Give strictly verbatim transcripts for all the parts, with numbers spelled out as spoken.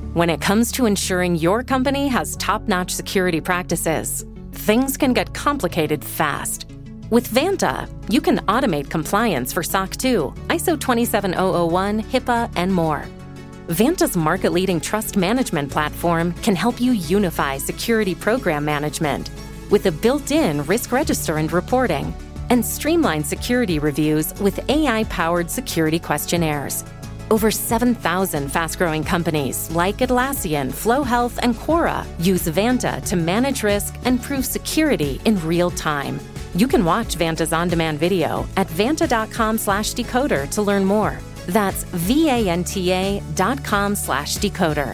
When it comes to ensuring your company has top-notch security practices, things can get complicated fast. With Vanta, you can automate compliance for S O C two, I S O twenty-seven thousand one, HIPAA, and more. Vanta's market-leading trust management platform can help you unify security program management with a built-in risk register and reporting, and streamline security reviews with A I-powered security questionnaires. Over seven thousand fast-growing companies like Atlassian, Flow Health, and Quora use Vanta to manage risk and prove security in real time. You can watch Vanta's on-demand video at vanta.com slash decoder to learn more. That's V-A-N-T-A dot com slash decoder.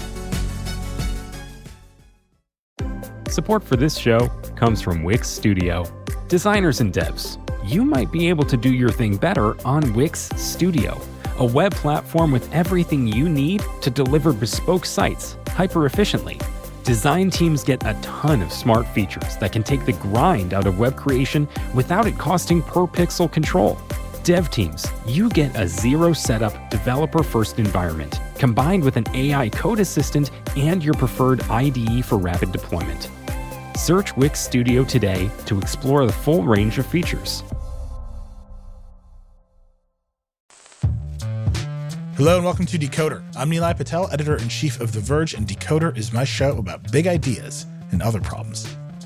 Support for this show comes from Wix Studio. Designers and devs, you might be able to do your thing better on Wix Studio, a web platform with everything you need to deliver bespoke sites hyper-efficiently. Design teams get a ton of smart features that can take the grind out of web creation without it costing per pixel control. Dev teams, you get a zero setup, developer-first environment, combined with an A I code assistant and your preferred I D E for rapid deployment. Search Wix Studio today to explore the full range of features. Hello and welcome to Decoder. I'm Nilay Patel, editor-in-chief of The Verge, and Decoder is my show about big ideas and other problems.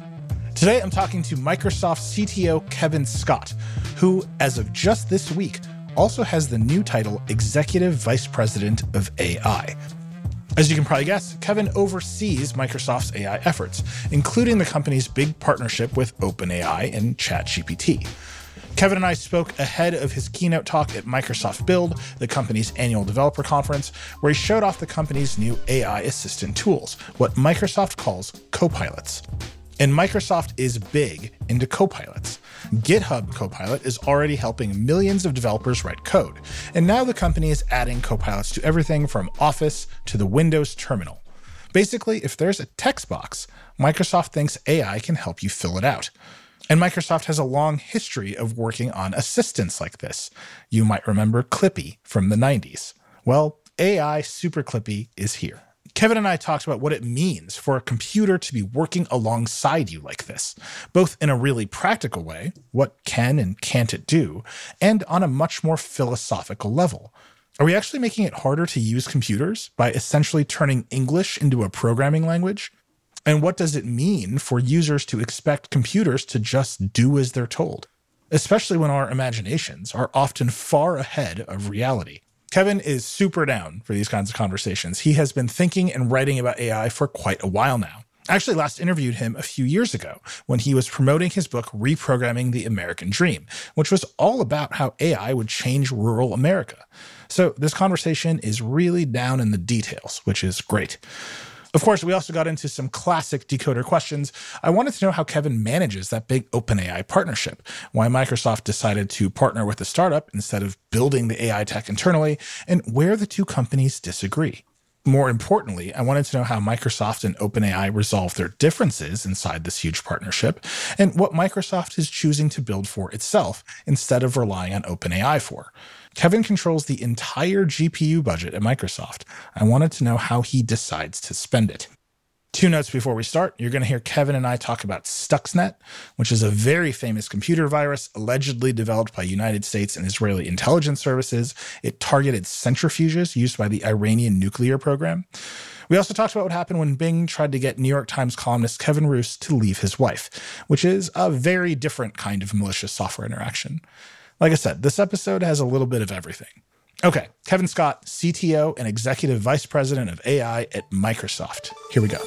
Today I'm talking to Microsoft C T O Kevin Scott, who, as of just this week, also has the new title Executive Vice President of A I. As you can probably guess, Kevin oversees Microsoft's A I efforts, including the company's big partnership with OpenAI and ChatGPT. Kevin and I spoke ahead of his keynote talk at Microsoft Build, the company's annual developer conference, where he showed off the company's new A I assistant tools, what Microsoft calls copilots. And Microsoft is big into copilots. GitHub Copilot is already helping millions of developers write code, and now the company is adding copilots to everything from Office to the Windows terminal. Basically, if there's a text box, Microsoft thinks A I can help you fill it out. And Microsoft has a long history of working on assistants like this. You might remember Clippy from the nineties. Well, A I Super Clippy is here. Kevin and I talked about what it means for a computer to be working alongside you like this, both in a really practical way, what can and can't it do, and on a much more philosophical level. Are we actually making it harder to use computers by essentially turning English into a programming language? And what does it mean for users to expect computers to just do as they're told, especially when our imaginations are often far ahead of reality? Kevin is super down for these kinds of conversations. He has been thinking and writing about A I for quite a while now. I actually last interviewed him a few years ago when he was promoting his book, Reprogramming the American Dream, which was all about how A I would change rural America. So this conversation is really down in the details, which is great. Of course, we also got into some classic Decoder questions. I wanted to know how Kevin manages that big OpenAI partnership, why Microsoft decided to partner with a startup instead of building the A I tech internally, and where the two companies disagree. More importantly, I wanted to know how Microsoft and OpenAI resolve their differences inside this huge partnership, and what Microsoft is choosing to build for itself instead of relying on OpenAI for. Kevin controls the entire G P U budget at Microsoft. I wanted to know how he decides to spend it. Two notes before we start. You're going to hear Kevin and I talk about Stuxnet, which is a very famous computer virus allegedly developed by United States and Israeli intelligence services. It targeted centrifuges used by the Iranian nuclear program. We also talked about what happened when Bing tried to get New York Times columnist Kevin Roose to leave his wife, which is a very different kind of malicious software interaction. Like I said, this episode has a little bit of everything. Okay, Kevin Scott, C T O and Executive Vice President of A I at Microsoft. Here we go.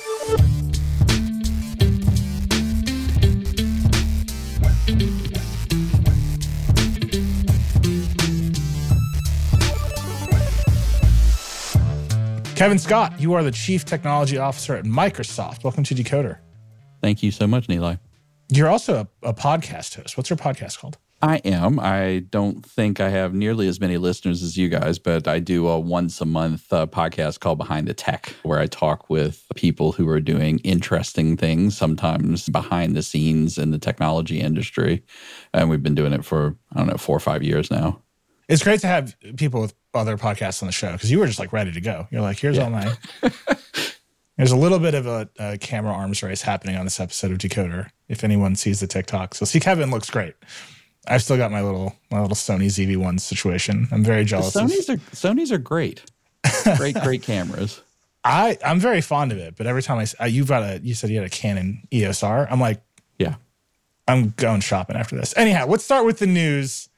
Kevin Scott, you are the Chief Technology Officer at Microsoft. Welcome to Decoder. Thank you so much, Nilay. You're also a, a podcast host. What's your podcast called? I am. I don't think I have nearly as many listeners as you guys, but I do a once a month uh, podcast called Behind the Tech, where I talk with people who are doing interesting things, sometimes behind the scenes in the technology industry. And we've been doing it for, I don't know, four or five years now. It's great to have people with other podcasts on the show because you were just like ready to go. You're like, here's yeah. all my. There's a little bit of a, a camera arms race happening on this episode of Decoder. If anyone sees the TikTok, so see, Kevin looks great. I've still got my little my little Sony Z V one situation. I'm very jealous. The Sony's of, are Sony's are great, great great cameras. I I'm very fond of it, but every time I, I you've got a you said you had a Canon E O S R. I'm like, yeah, I'm going shopping after this. Anyhow, let's start with the news.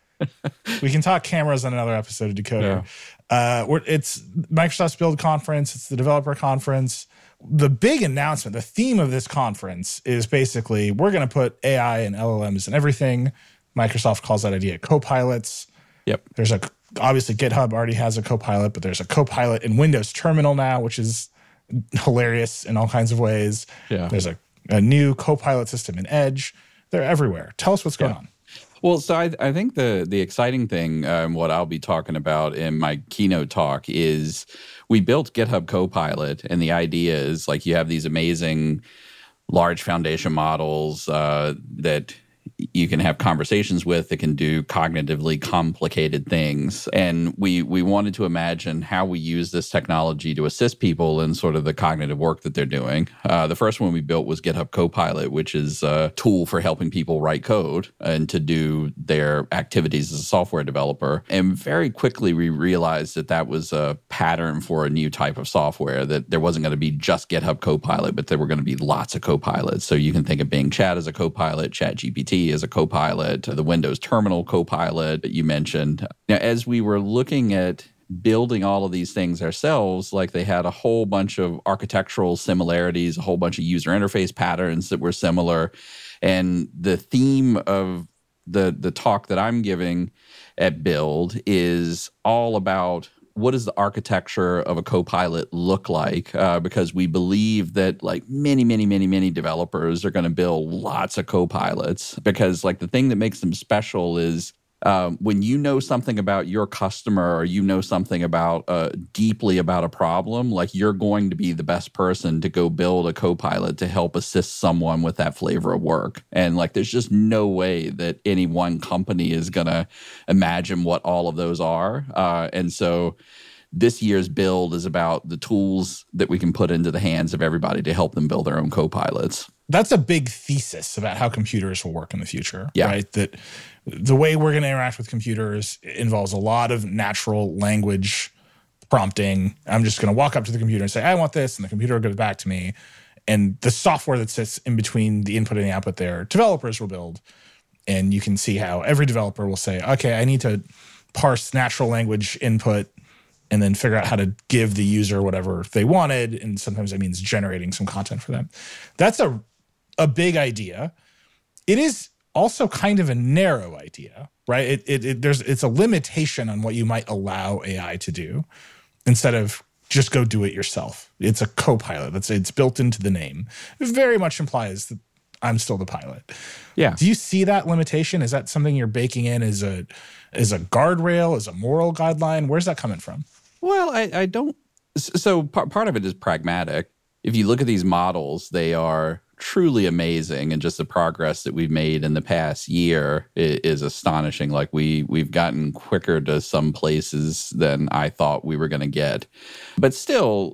We can talk cameras on another episode of Decoder. Yeah. Uh, we're, it's Microsoft's Build conference. It's the developer conference. The big announcement, the theme of this conference is basically we're going to put A I and L L Ms in everything. Microsoft calls that idea copilots. Yep. There's a obviously GitHub already has a copilot, but there's a copilot in Windows Terminal now, which is hilarious in all kinds of ways. Yeah. There's a, a new copilot system in Edge. They're everywhere. Tell us what's going yeah. on. Well, so I, I think the the exciting thing, um, what I'll be talking about in my keynote talk is we built GitHub Copilot, and the idea is like you have these amazing large foundation models uh, that you can have conversations with that can do cognitively complicated things. And we we wanted to imagine how we use this technology to assist people in sort of the cognitive work that they're doing. Uh, the first one we built was GitHub Copilot, which is a tool for helping people write code and to do their activities as a software developer. And very quickly we realized that that was a pattern for a new type of software, that there wasn't going to be just GitHub Copilot, but there were going to be lots of copilots. So you can think of Bing Chat as a copilot, ChatGPT as a copilot, the Windows Terminal copilot that you mentioned. Now, as we were looking at building all of these things ourselves, like they had a whole bunch of architectural similarities, a whole bunch of user interface patterns that were similar. And the theme of the, the talk that I'm giving at Build is all about what does the architecture of a copilot look like? Uh, because we believe that like many, many, many, many developers are going to build lots of copilots, because like the thing that makes them special is um, when you know something about your customer or you know something about uh, deeply about a problem, like you're going to be the best person to go build a copilot to help assist someone with that flavor of work. And like there's just no way that any one company is going to imagine what all of those are. Uh, and so this year's build is about the tools that we can put into the hands of everybody to help them build their own copilots. That's a big thesis about how computers will work in the future, yeah. right? That the way we're going to interact with computers involves a lot of natural language prompting. I'm just going to walk up to the computer and say, I want this, and the computer will give it back to me. And the software that sits in between the input and the output there, developers will build. And you can see how every developer will say, okay, I need to parse natural language input and then figure out how to give the user whatever they wanted. And sometimes that means generating some content for them. That's a a big idea. It is also kind of a narrow idea, right? It, it, it there's it's a limitation on what you might allow A I to do instead of just go do it yourself. It's a copilot. That's it's built into the name. It very much implies that I'm still the pilot. Yeah. Do you see that limitation? Is that something you're baking in as a as a guardrail, as a moral guideline? Where's that coming from? Well, I, I don't. So part part of it is pragmatic. If you look at these models, they are truly amazing, and just the progress that we've made in the past year is, is astonishing. Like we we've gotten quicker to some places than I thought we were going to get. But still,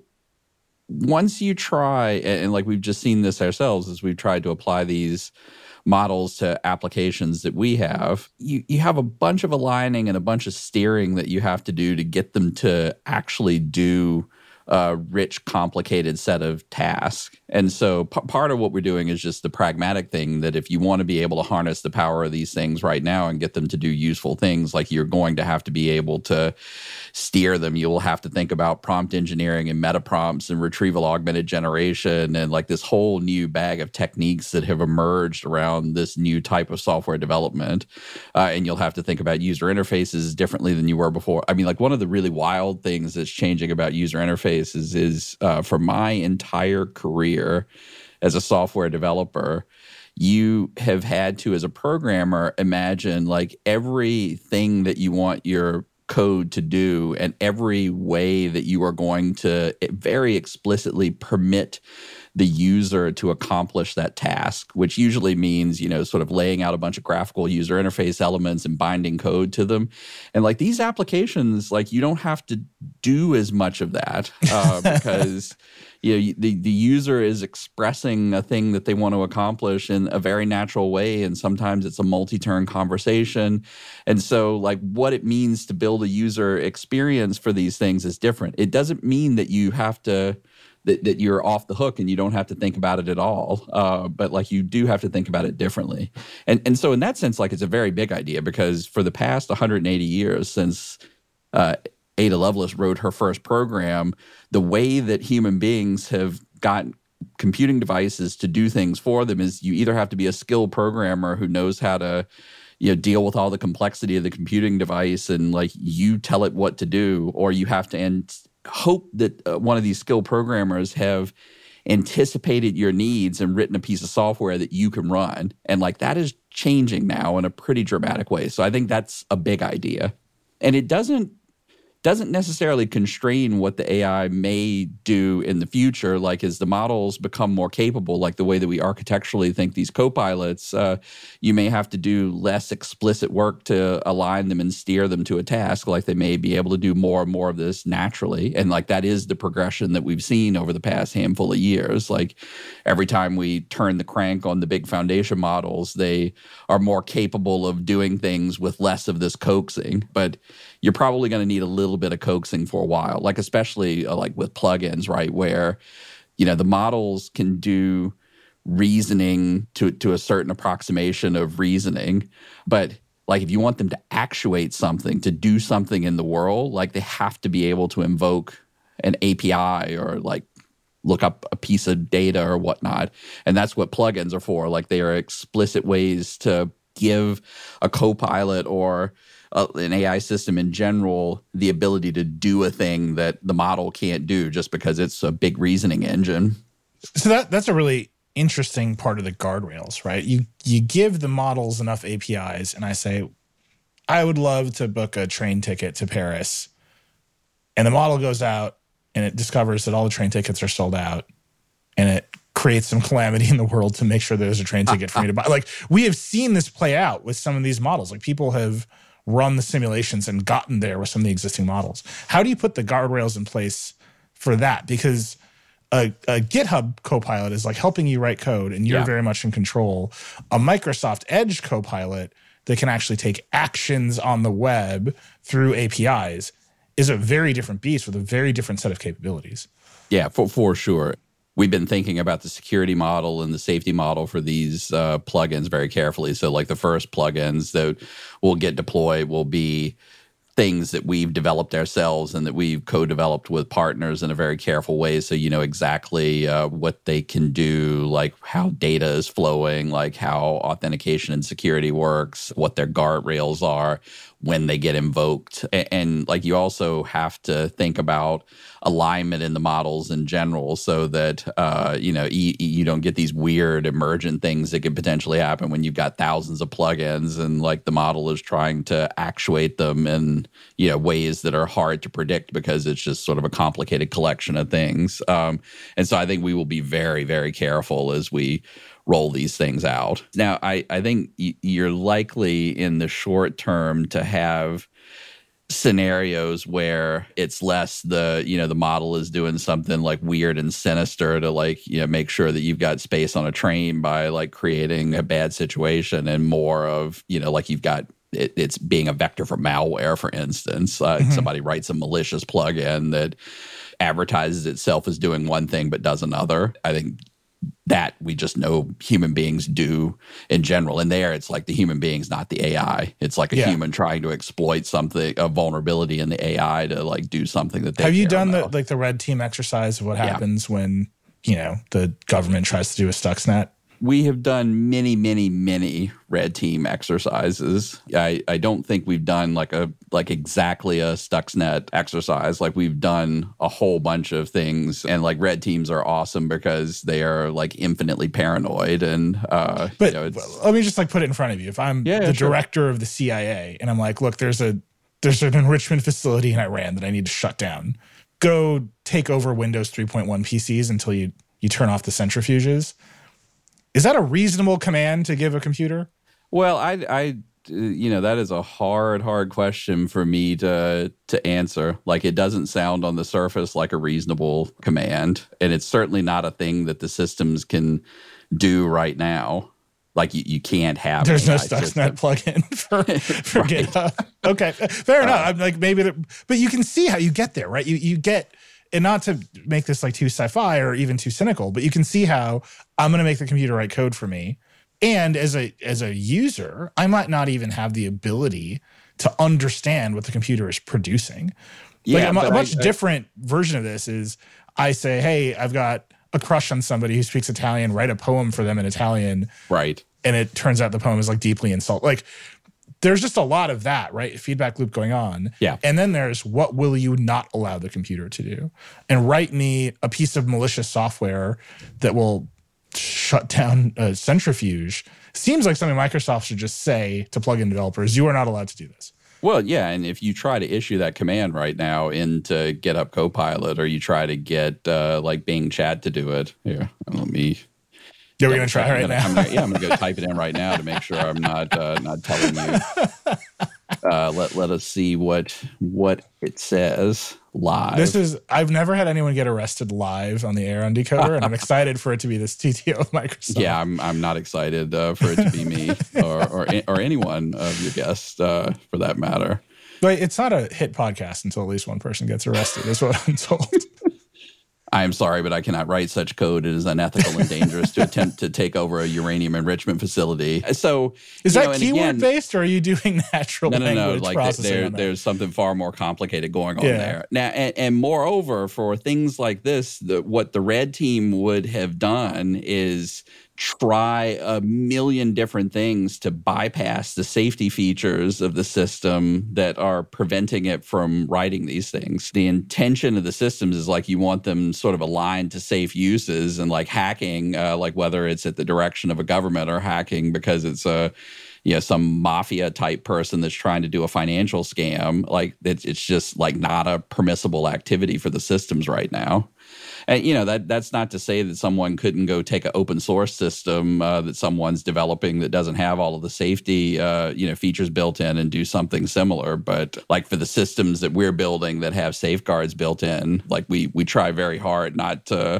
once you try, and, and like we've just seen this ourselves as we've tried to apply these models to applications that we have, you, you have a bunch of aligning and a bunch of steering that you have to do to get them to actually do a rich, complicated set of tasks. And so p- part of what we're doing is just the pragmatic thing that if you want to be able to harness the power of these things right now and get them to do useful things, like you're going to have to be able to steer them. You'll have to think about prompt engineering and meta prompts and retrieval augmented generation and like this whole new bag of techniques that have emerged around this new type of software development. Uh, and you'll have to think about user interfaces differently than you were before. I mean, like one of the really wild things that's changing about user interfaces is, is uh, for my entire career as a software developer, you have had to, as a programmer, imagine like everything that you want your code to do and every way that you are going to very explicitly permit the user to accomplish that task, which usually means, you know, sort of laying out a bunch of graphical user interface elements and binding code to them. And like these applications, like you don't have to do as much of that uh, because you know, the, the user is expressing a thing that they want to accomplish in a very natural way. And sometimes it's a multi-turn conversation. And so like what it means to build a user experience for these things is different. It doesn't mean that you have to That, that you're off the hook and you don't have to think about it at all. Uh, but like you do have to think about it differently. And and so in that sense, like it's a very big idea because for the past one hundred eighty years since uh, Ada Lovelace wrote her first program, the way that human beings have gotten computing devices to do things for them is you either have to be a skilled programmer who knows how to you know, deal with all the complexity of the computing device and like you tell it what to do, or you have to end hope that uh, one of these skilled programmers have anticipated your needs and written a piece of software that you can run. And like that is changing now in a pretty dramatic way. So I think that's a big idea. And it doesn't doesn't necessarily constrain what the A I may do in the future. Like as the models become more capable, like the way that we architecturally think these copilots, uh, you may have to do less explicit work to align them and steer them to a task. Like they may be able to do more and more of this naturally. And like that is the progression that we've seen over the past handful of years. Like every time we turn the crank on the big foundation models, they are more capable of doing things with less of this coaxing. But you're probably going to need a little bit of coaxing for a while, like especially uh, like with plugins, right? Where, you know, the models can do reasoning to, to a certain approximation of reasoning. But like if you want them to actuate something, to do something in the world, like they have to be able to invoke an A P I or like look up a piece of data or whatnot. And that's what plugins are for. Like they are explicit ways to give a copilot or Uh, an A I system in general the ability to do a thing that the model can't do just because it's a big reasoning engine. So that that's a really interesting part of the guardrails, right? You you give the models enough A P Is, and I say, I would love to book a train ticket to Paris, and the model goes out and it discovers that all the train tickets are sold out, and it creates some calamity in the world to make sure there's a train ticket for me to buy. Like we have seen this play out with some of these models. Like people have run the simulations and gotten there with some of the existing models. How do you put the guardrails in place for that? Because a, a GitHub Copilot is like helping you write code and you're yeah. very much in control. A Microsoft Edge Copilot that can actually take actions on the web through A P Is is a very different beast with a very different set of capabilities. Yeah, for, for sure. We've been thinking about the security model and the safety model for these uh, plugins very carefully. So like the first plugins that will get deployed will be things that we've developed ourselves and that we've co-developed with partners in a very careful way. So you know exactly uh, what they can do, like how data is flowing, like how authentication and security works, what their guardrails are when they get invoked. And, and like you also have to think about alignment in the models in general so that, uh, you know, you, you don't get these weird emergent things that could potentially happen when you've got thousands of plugins and like the model is trying to actuate them in, you know, ways that are hard to predict because it's just sort of a complicated collection of things. Um, and so I think we will be very, very careful as we roll these things out. Now, I, I think you're likely in the short term to have scenarios where it's less the, you know, the model is doing something like weird and sinister to like, you know, make sure that you've got space on a train by like creating a bad situation, and more of, you know, like you've got it, it's being a vector for malware, for instance. Uh, mm-hmm. Somebody writes a malicious plugin that advertises itself as doing one thing but does another. I think that we just know human beings do in general. And there, it's like the human being's not the A I. It's like a yeah. human trying to exploit something, a vulnerability in the A I to like do something that they Have you care done about. the like the red team exercise of what Yeah. happens when, you know, the government tries to do a Stuxnet? We have done many, many, many red team exercises. I, I don't think we've done like a like exactly a Stuxnet exercise. Like we've done a whole bunch of things, and like red teams are awesome because they are like infinitely paranoid. And uh, but you know, it's, let me just like put it in front of you. If I'm yeah, the yeah, sure. director of the C I A and I'm like, look, there's a there's an enrichment facility in Iran that I need to shut down. Go take over Windows three point one P Cs until you you turn off the centrifuges. Is that a reasonable command to give a computer? Well, I, I, you know, that is a hard, hard question for me to to answer. Like, it doesn't sound on the surface like a reasonable command, and it's certainly not a thing that the systems can do right now. Like, you, you can't have. There's no Stuxnet plugin for for Right. GitHub. Okay, fair enough. Uh, I'm like maybe, the, but you can see how you get there, right? You you get, and not to make this like too sci-fi or even too cynical, but you can see how I'm going to make the computer write code for me. And as a as a user, I might not even have the ability to understand what the computer is producing. Yeah, like a, but a much I- I- different version of this is I say, hey, I've got a crush on somebody who speaks Italian, write a poem for them in Italian. Right. And it turns out the poem is like deeply insult. Like there's just a lot of that, right? Feedback loop going on. Yeah. And then there's what will you not allow the computer to do? And write me a piece of malicious software that will shut down a centrifuge. Seems like something Microsoft should just say to plugin developers, you are not allowed to do this. Well, yeah, and if you try to issue that command right now into GitHub Copilot, or you try to get uh, like Bing Chat to do it, here, let me. Yeah, we're gonna try I'm right gonna, now. I'm gonna, yeah, I'm gonna go type it in right now to make sure I'm not uh, not telling you. Uh, let let us see what what it says live. This is I've never had anyone get arrested live on the air on Decoder, and I'm excited for it to be this T T O of Microsoft. Yeah, I'm I'm not excited uh, for it to be me or or or anyone of your guests uh, for that matter. But it's not a hit podcast until at least one person gets arrested, is what I'm told. I am sorry, but I cannot write such code. It is unethical and dangerous to attempt to take over a uranium enrichment facility. So, Is you that know, and keyword again, based, or are you doing natural No, no, language no. Like processing? there, on that? there's something far more complicated going on Yeah. there. Now, and, and moreover, for things like this, the, what the red team would have done is try a million different things to bypass the safety features of the system that are preventing it from writing these things. The intention of the systems is like you want them sort of aligned to safe uses, and like hacking, uh, like whether it's at the direction of a government or hacking because it's a you know, some mafia type person that's trying to do a financial scam. Like it's, it's just like not a permissible activity for the systems right now. And, you know, that that's not to say that someone couldn't go take an open source system uh, that someone's developing that doesn't have all of the safety, uh, you know, features built in and do something similar. But like for the systems that we're building that have safeguards built in, like we we try very hard not to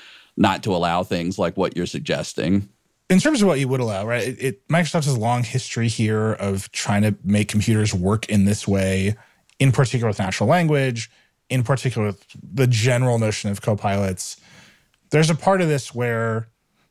not to allow things like what you're suggesting. In terms of what you would allow, right? It, it, Microsoft has a long history here of trying to make computers work in this way, in particular with natural language, in particular with the general notion of copilots. There's a part of this where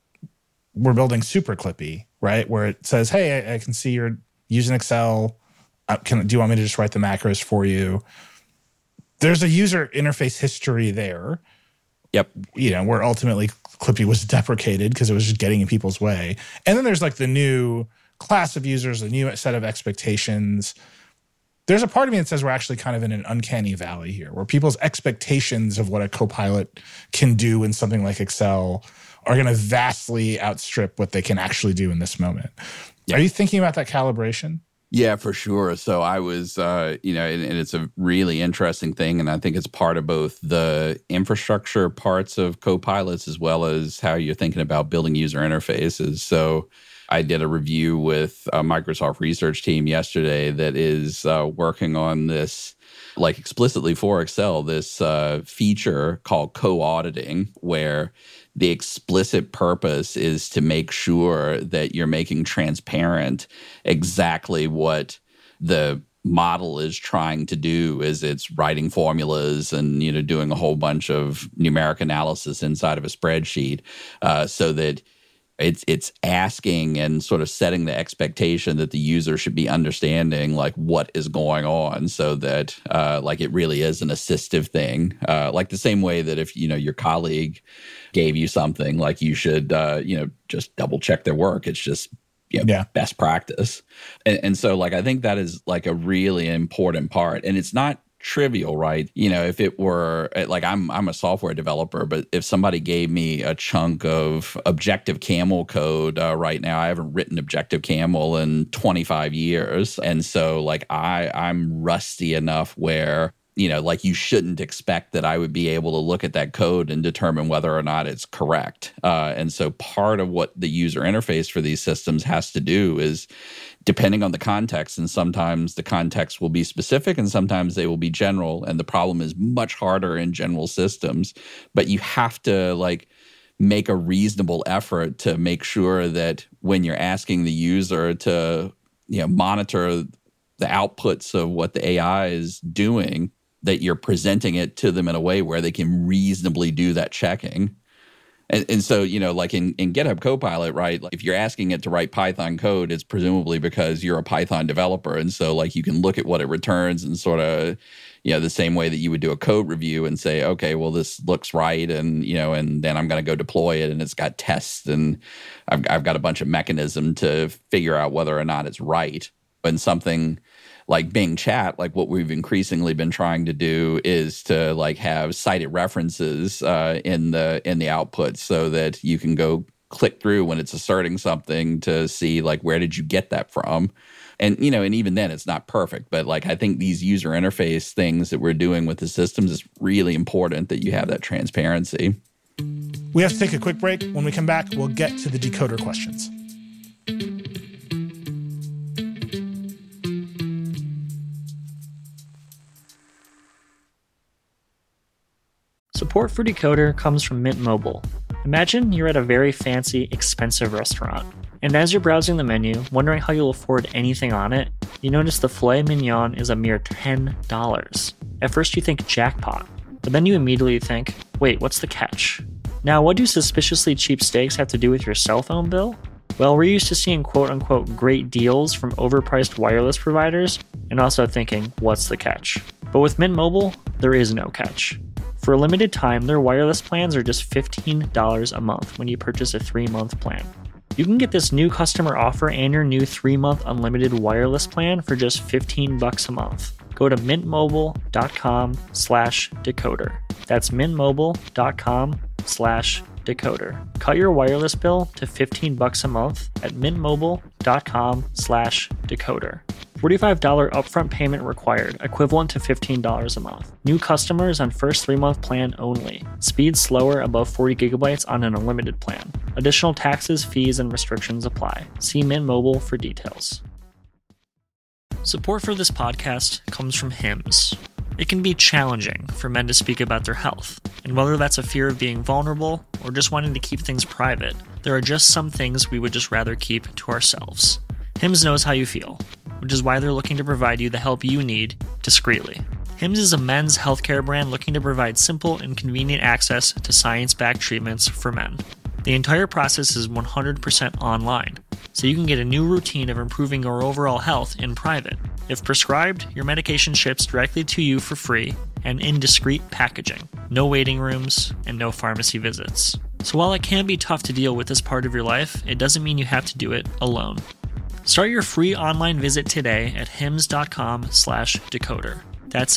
we're building Super Clippy, right? Where it says, hey, I, I can see you're using Excel. Uh, can, do you want me to just write the macros for you? There's a user interface history there. Yep. You know, where ultimately Clippy was deprecated because it was just getting in people's way. And then there's like the new class of users, the new set of expectations. There's a part of me that says we're actually kind of in an uncanny valley here, where people's expectations of what a copilot can do in something like Excel are going to vastly outstrip what they can actually do in this moment. Yeah. Are you thinking about that calibration? Yeah, for sure. So I was, uh, you know, and, and it's a really interesting thing. And I think it's part of both the infrastructure parts of copilots as well as how you're thinking about building user interfaces. So I did a review with a Microsoft research team yesterday that is uh, working on this, like explicitly for Excel, this uh, feature called co-auditing, where the explicit purpose is to make sure that you're making transparent exactly what the model is trying to do as it's writing formulas and, you know, doing a whole bunch of numeric analysis inside of a spreadsheet, uh, so that it's it's asking and sort of setting the expectation that the user should be understanding like what is going on, so that uh, like it really is an assistive thing, uh, like the same way that if you know your colleague gave you something, like you should uh, you know just double check their work. It's just you know, Yeah. best practice, and, and so like I think that is like a really important part, and it's not trivial, right? You know, if it were like I'm I'm a software developer, but if somebody gave me a chunk of Objective Camel code uh, right now, I haven't written Objective Camel in twenty-five years, and so like I I'm rusty enough where you know, like you shouldn't expect that I would be able to look at that code and determine whether or not it's correct. Uh, and so part of what the user interface for these systems has to do is, depending on the context, and sometimes the context will be specific and sometimes they will be general. And the problem is much harder in general systems, but you have to like make a reasonable effort to make sure that when you're asking the user to, you know, monitor the outputs of what the A I is doing, that you're presenting it to them in a way where they can reasonably do that checking. And, and so, you know, like in, in GitHub Copilot, right, like if you're asking it to write Python code, it's presumably because you're a Python developer. And so, like, you can look at what it returns and sort of, you know, the same way that you would do a code review and say, okay, well, this looks right. And, you know, and then I'm going to go deploy it and it's got tests and I've, I've got a bunch of mechanism to figure out whether or not it's right. And something like Bing Chat, like what we've increasingly been trying to do is to like have cited references uh, in the in the output so that you can go click through when it's asserting something to see like where did you get that from. And, you know, and even then it's not perfect, but like I think these user interface things that we're doing with the systems is really important that you have that transparency. We have to take a quick break. When we come back, we'll get to the decoder questions. Support for Decoder comes from Mint Mobile. Imagine you're at a very fancy, expensive restaurant, and as you're browsing the menu, wondering how you'll afford anything on it, you notice the filet mignon is a mere ten dollars. At first you think jackpot, but then you immediately think, wait, what's the catch? Now, what do suspiciously cheap steaks have to do with your cell phone bill? Well, we're used to seeing quote-unquote great deals from overpriced wireless providers, and also thinking, what's the catch? But with Mint Mobile, there is no catch. For a limited time, their wireless plans are just fifteen dollars a month when you purchase a three-month plan. You can get this new customer offer and your new three-month unlimited wireless plan for just fifteen bucks a month. Go to mintmobile.com slash decoder. That's mintmobile.com slash decoder. Cut your wireless bill to fifteen bucks a month at mintmobile.com slash decoder. forty-five dollars upfront payment required, equivalent to fifteen dollars a month. New customers on first three-month plan only. Speed slower above forty gigabytes on an unlimited plan. Additional taxes, fees, and restrictions apply. See Mint Mobile for details. Support for this podcast comes from Hims. It can be challenging for men to speak about their health, and whether that's a fear of being vulnerable or just wanting to keep things private, there are just some things we would just rather keep to ourselves. Hims knows how you feel, which is why they're looking to provide you the help you need discreetly. Hims is a men's healthcare brand looking to provide simple and convenient access to science-backed treatments for men. The entire process is one hundred percent online, so you can get a new routine of improving your overall health in private. If prescribed, your medication ships directly to you for free and in discreet packaging. No waiting rooms and no pharmacy visits. So while it can be tough to deal with this part of your life, it doesn't mean you have to do it alone. Start your free online visit today at hims.com slash decoder. That's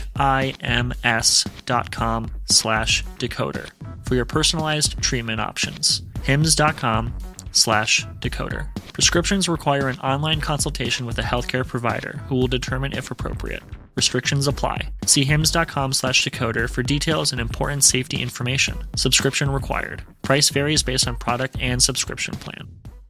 H-I-M-S dot com slash decoder for your personalized treatment options. hims.com slash decoder. Prescriptions require an online consultation with a healthcare provider who will determine if appropriate. Restrictions apply. See hims.com slash decoder for details and important safety information. Subscription required. Price varies based on product and subscription plan.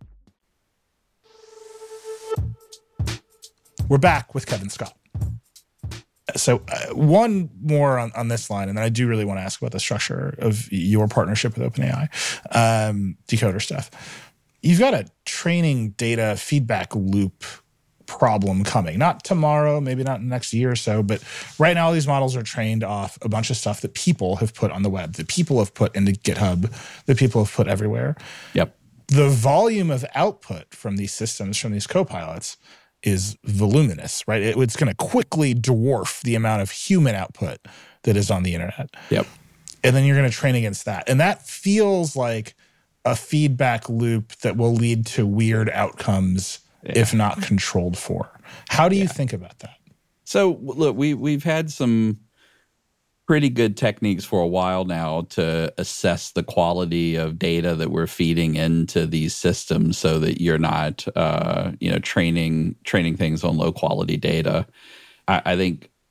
We're back with Kevin Scott. So uh, one more on, on this line, and then I do really want to ask about the structure of your partnership with OpenAI, um, decoder stuff. You've got a training data feedback loop problem coming. Not tomorrow, maybe not in the next year or so, but right now all these models are trained off a bunch of stuff that people have put on the web, that people have put into GitHub, that people have put everywhere. Yep. The volume of output from these systems, from these copilots, is voluminous, right? It, it's going to quickly dwarf the amount of human output that is on the internet. Yep. And then you're going to train against that. And that feels like a feedback loop that will lead to weird outcomes yeah. if not controlled for. How do you yeah. think about that? So look, we, we've had some pretty good techniques for a while now to assess the quality of data that we're feeding into these systems so that you're not, uh, you know, training training things on low quality data. I, I think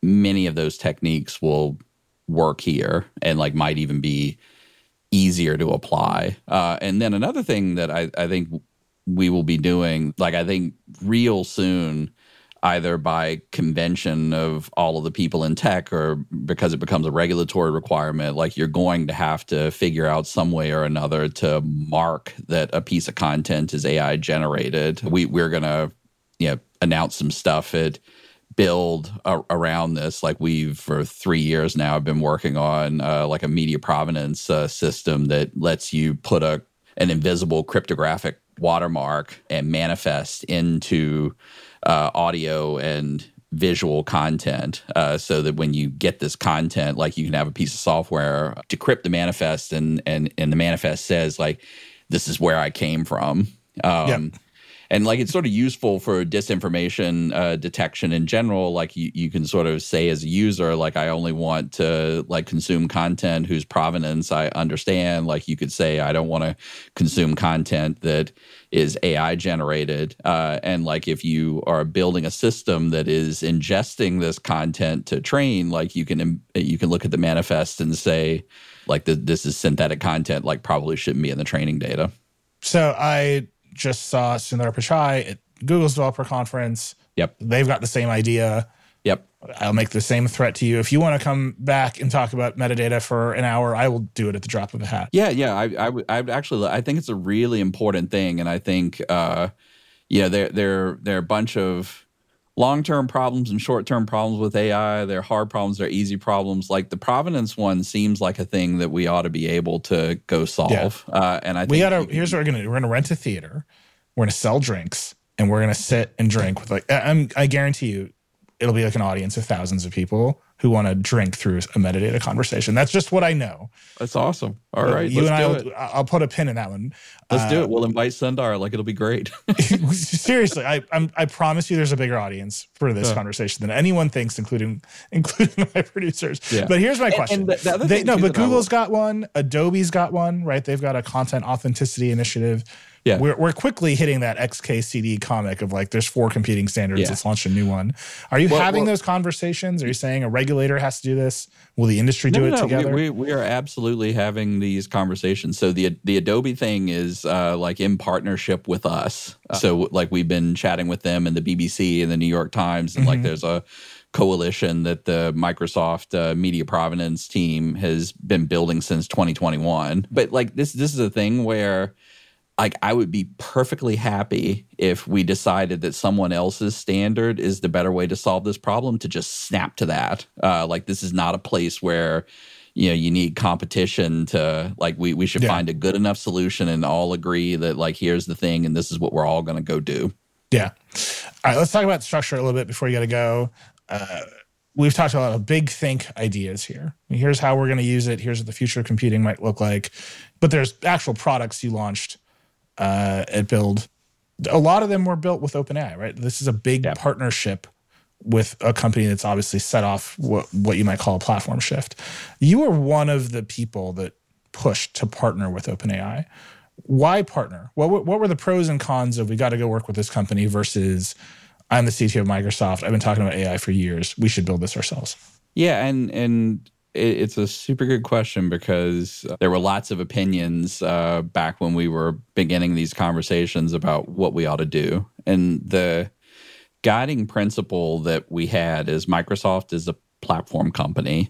many of those techniques will work here and like might even be easier to apply. Uh, and then another thing that I, I think we will be doing, like I think real soon, either by convention of all of the people in tech or because it becomes a regulatory requirement, like you're going to have to figure out some way or another to mark that a piece of content is A I generated. We, we're going to you know, announce some stuff at Build a, around this. Like we've, for three years now, I've been working on uh, like a media provenance uh, system that lets you put a an invisible cryptographic watermark and manifest into uh, audio and visual content uh, so that when you get this content, like you can have a piece of software decrypt the manifest and and and the manifest says like, this is where I came from. Um, yep. And like it's sort of useful for disinformation uh, detection in general. Like you, you can sort of say as a user, like I only want to like consume content whose provenance I understand. Like you could say I don't want to consume content that is A I generated. Uh, and like if you are building a system that is ingesting this content to train, like you can you can look at the manifest and say like the, this is synthetic content. Like probably shouldn't be in the training data. So I just saw Sundar Pichai at Google's developer conference. Yep. They've got the same idea. Yep. I'll make the same threat to you. If you want to come back and talk about metadata for an hour, I will do it at the drop of a hat. Yeah, yeah. I, I would, I would actually, I think it's a really important thing, and I think, uh, you know, there, there, there are a bunch of long-term problems and short-term problems with A I. They're hard problems. They're easy problems. Like the provenance one seems like a thing that we ought to be able to go solve. Yeah. Uh, and I think we gotta. Here's what we're gonna do. We're gonna rent a theater. We're gonna sell drinks, and we're gonna sit and drink with like. I'm. I guarantee you, it'll be like an audience of thousands of people who want to drink through a metadata conversation. That's just what I know. That's awesome. All right, you let's and do I. it. Will, I'll put a pin in that one. Let's uh, do it. We'll invite Sundar. Like it'll be great. Seriously, I I'm, I promise you, there's a bigger audience for this huh. conversation than anyone thinks, including including my producers. Yeah. But here's my question. And, and the, the they, no, but Google's got one. Adobe's got one. Right? They've got a content authenticity initiative. Yeah. We're we're quickly hitting that X K C D comic of like there's four competing standards. Yeah. Let's launch a new one. Are you well, having well, those conversations? Are you saying a regulator has to do this? Will the industry do no, it no, together? We, we we are absolutely having these conversations. So the the Adobe thing is uh, like in partnership with us. Uh, so like we've been chatting with them and the B B C and the New York Times, and mm-hmm. like there's a coalition that the Microsoft uh, media provenance team has been building since twenty twenty-one. But like this this is a thing where like I would be perfectly happy if we decided that someone else's standard is the better way to solve this problem, to just snap to that. Uh, like this is not a place where, you know, you need competition to like we we should yeah. find a good enough solution and all agree that like here's the thing and this is what we're all going to go do. Yeah. All right. Let's talk about structure a little bit before you got to go. Uh, we've talked a lot of big think ideas here. Here's how we're going to use it. Here's what the future of computing might look like. But there's actual products you launched Uh, at Build. A lot of them were built with OpenAI, right? This is a big yeah. partnership with a company that's obviously set off what, what you might call a platform shift. You were one of the people that pushed to partner with OpenAI. Why partner? What, what were the pros and cons of we got to go work with this company versus I'm the C T O of Microsoft. I've been talking about A I for years. We should build this ourselves. Yeah, and and it's a super good question because there were lots of opinions uh, back when we were beginning these conversations about what we ought to do. And the guiding principle that we had is Microsoft is a platform company.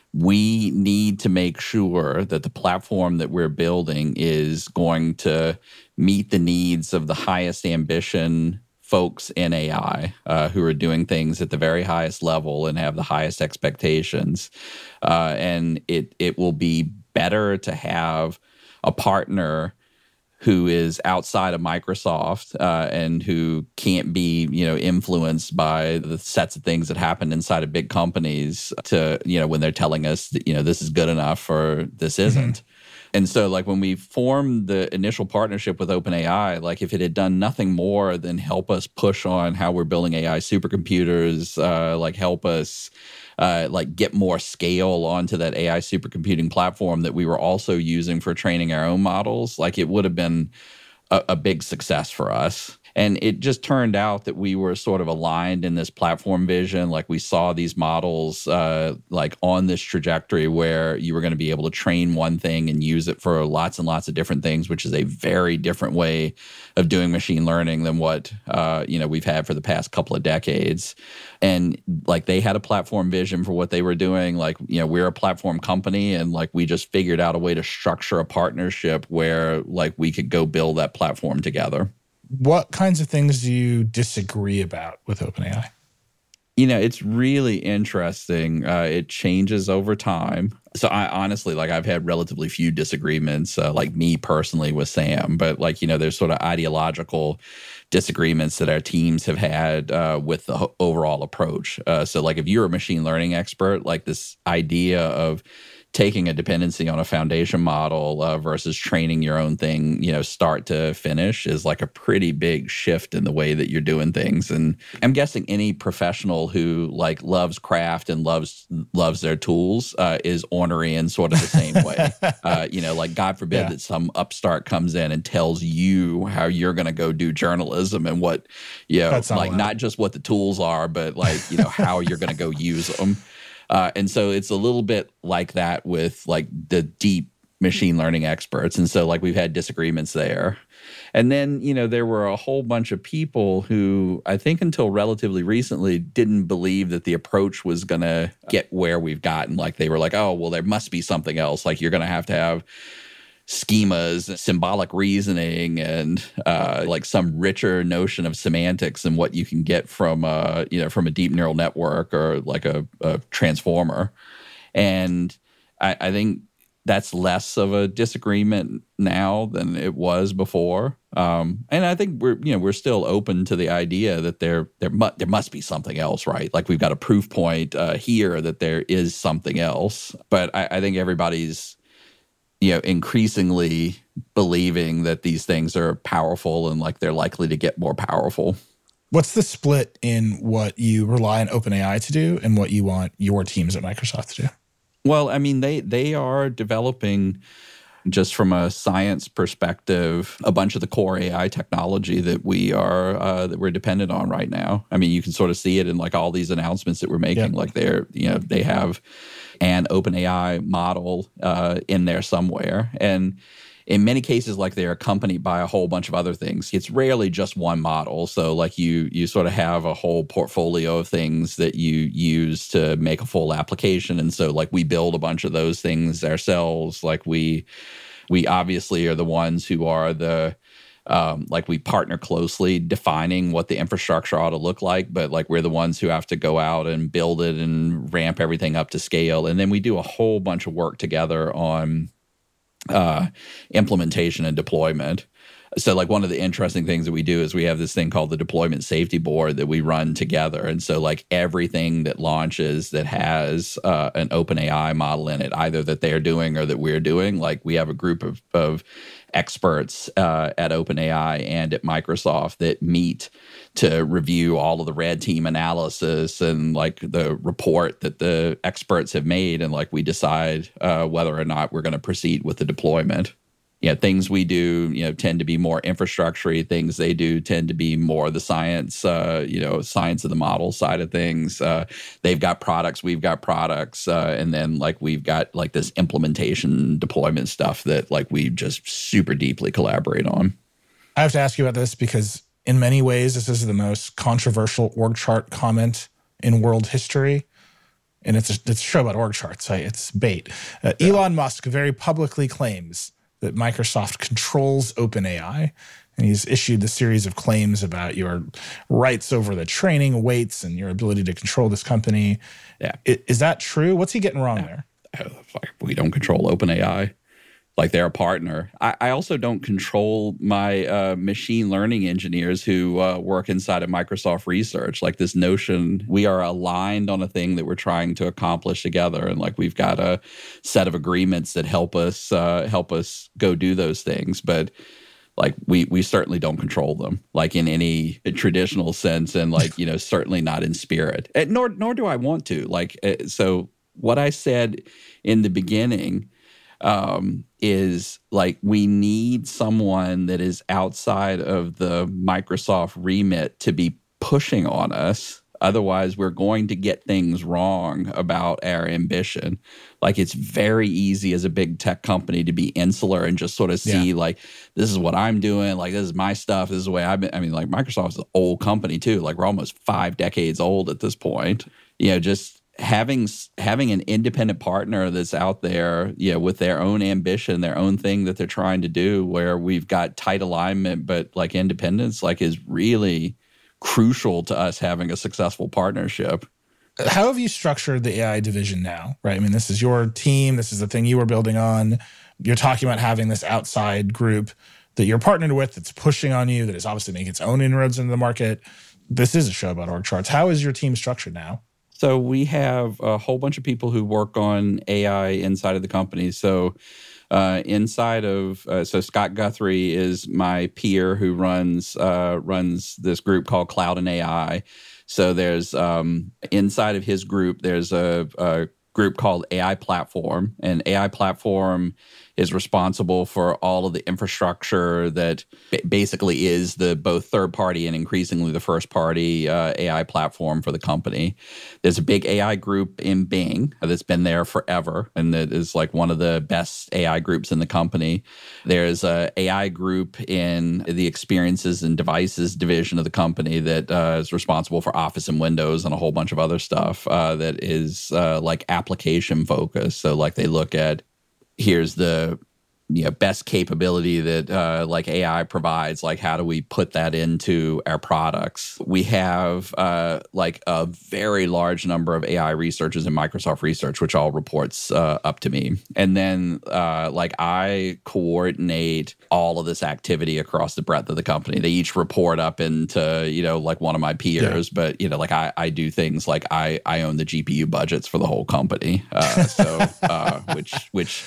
We need to make sure that the platform that we're building is going to meet the needs of the highest ambition folks in A I uh, who are doing things at the very highest level and have the highest expectations. Uh, and it it will be better to have a partner who is outside of Microsoft uh, and who can't be, you know, influenced by the sets of things that happen inside of big companies to, you know, when they're telling us that, you know, this is good enough or this isn't. Mm-hmm. And so, like, when we formed the initial partnership with OpenAI, like, if it had done nothing more than help us push on how we're building A I supercomputers, uh, like, help us, uh, like, get more scale onto that A I supercomputing platform that we were also using for training our own models, like, it would have been a, a big success for us. And it just turned out that we were sort of aligned in this platform vision. Like we saw these models uh, like on this trajectory where you were going to be able to train one thing and use it for lots and lots of different things, which is a very different way of doing machine learning than what uh, you know we've had for the past couple of decades. And like they had a platform vision for what they were doing. Like, you know, we're a platform company, and like we just figured out a way to structure a partnership where like we could go build that platform together. What kinds of things do you disagree about with OpenAI? You know, it's really interesting. Uh, it changes over time. So I honestly, like I've had relatively few disagreements, uh, like me personally with Sam, but like, you know, there's sort of ideological disagreements that our teams have had uh, with the overall approach. Uh, so like if you're a machine learning expert, like this idea of taking a dependency on a foundation model uh, versus training your own thing, you know, start to finish is like a pretty big shift in the way that you're doing things. And I'm guessing any professional who like loves craft and loves loves their tools uh, is ornery in sort of the same way. Uh, you know, like God forbid yeah. that some upstart comes in and tells you how you're going to go do journalism and what, you know, like allowed. Not just what the tools are, but like, you know, how you're going to go use them. Uh, and so it's a little bit like that with like the deep machine learning experts. And so like we've had disagreements there. And then, you know, there were a whole bunch of people who I think until relatively recently didn't believe that the approach was going to get where we've gotten. Like they were like, oh, well, there must be something else. Like you're going to have to have schemas, symbolic reasoning, and uh, like some richer notion of semantics than what you can get from uh, you know from a deep neural network or like a, a transformer. And I, I think that's less of a disagreement now than it was before. Um, and I think we're you know we're still open to the idea that there there mu- there must be something else, right? Like we've got a proof point uh, here that there is something else. But I, I think everybody's you know, increasingly believing that these things are powerful and like they're likely to get more powerful. What's the split in what you rely on OpenAI to do and what you want your teams at Microsoft to do? Well, I mean, they they are developing, just from a science perspective, a bunch of the core A I technology that we are uh, that we're dependent on right now. I mean, you can sort of see it in like all these announcements that we're making. Yeah. Like they're you know they have an OpenAI model uh, in there somewhere, and in many cases, like they're accompanied by a whole bunch of other things. It's rarely just one model. So like you you sort of have a whole portfolio of things that you use to make a full application. And so like we build a bunch of those things ourselves. Like we we obviously are the ones who are the Um, like we partner closely defining what the infrastructure ought to look like, but like we're the ones who have to go out and build it and ramp everything up to scale. And then we do a whole bunch of work together on uh, implementation and deployment. So like one of the interesting things that we do is we have this thing called the Deployment Safety Board that we run together. And so like everything that launches that has uh, an OpenAI model in it, either that they're doing or that we're doing, like we have a group of, of experts uh, at OpenAI and at Microsoft that meet to review all of the red team analysis and like the report that the experts have made. And like we decide uh, whether or not we're going to proceed with the deployment. You know, things we do, you know, tend to be more infrastructure-y. Things they do tend to be more the science, uh, you know, science of the model side of things. Uh, they've got products, we've got products, uh, and then like we've got like this implementation deployment stuff that like we just super deeply collaborate on. I have to ask you about this because in many ways this is the most controversial org chart comment in world history. And it's a, it's a show about org charts. Right? It's bait. Uh, yeah. Elon Musk very publicly claims that Microsoft controls OpenAI, and he's issued a series of claims about your rights over the training weights and your ability to control this company. Yeah, is, is that true? What's he getting wrong yeah. there? We don't control OpenAI. Like they're a partner. I, I also don't control my uh, machine learning engineers who uh, work inside of Microsoft Research. Like this notion, we are aligned on a thing that we're trying to accomplish together, and like we've got a set of agreements that help us uh, help us go do those things. But like we we certainly don't control them, like in any traditional sense, and like you know certainly not in spirit. And nor nor do I want to. Like uh, so, what I said in the beginning. um, is like we need someone that is outside of the Microsoft remit to be pushing on us. Otherwise, we're going to get things wrong about our ambition. Like, it's very easy as a big tech company to be insular and just sort of see, yeah. like, this is what I'm doing. Like, this is my stuff. This is the way I've been. I mean, like, Microsoft's an old company, too. Like, we're almost five decades old at this point. You know, just having having an independent partner that's out there, you know, with their own ambition, their own thing that they're trying to do, where we've got tight alignment, but, like, independence, like, is really crucial to us having a successful partnership. How have you structured the A I division now, right? I mean, this is your team. This is the thing you were building on. You're talking about having this outside group that you're partnered with that's pushing on you, that is obviously making its own inroads into the market. This is a show about org charts. How is your team structured now? So we have a whole bunch of people who work on A I inside of the company. So Uh, inside of uh, so Scott Guthrie is my peer who runs uh, runs this group called Cloud and A I. So there's um, inside of his group there's a, a group called A I Platform, and A I Platform is responsible for all of the infrastructure that basically is the both third party and increasingly the first party uh, A I platform for the company. There's a big A I group in Bing that's been there forever and that is like one of the best A I groups in the company. There's a A I group in the experiences and devices division of the company that uh, is responsible for Office and Windows and a whole bunch of other stuff uh, that is uh, like application focused. So like they look at here's the you know, best capability that uh, like A I provides. Like, how do we put that into our products? We have uh, like a very large number of A I researchers in Microsoft Research, which all reports uh, up to me. And then uh, like I coordinate all of this activity across the breadth of the company. They each report up into, you know, like one of my peers, yeah. but, you know, like I, I do things like I, I own the G P U budgets for the whole company. Uh, so, uh, which, which,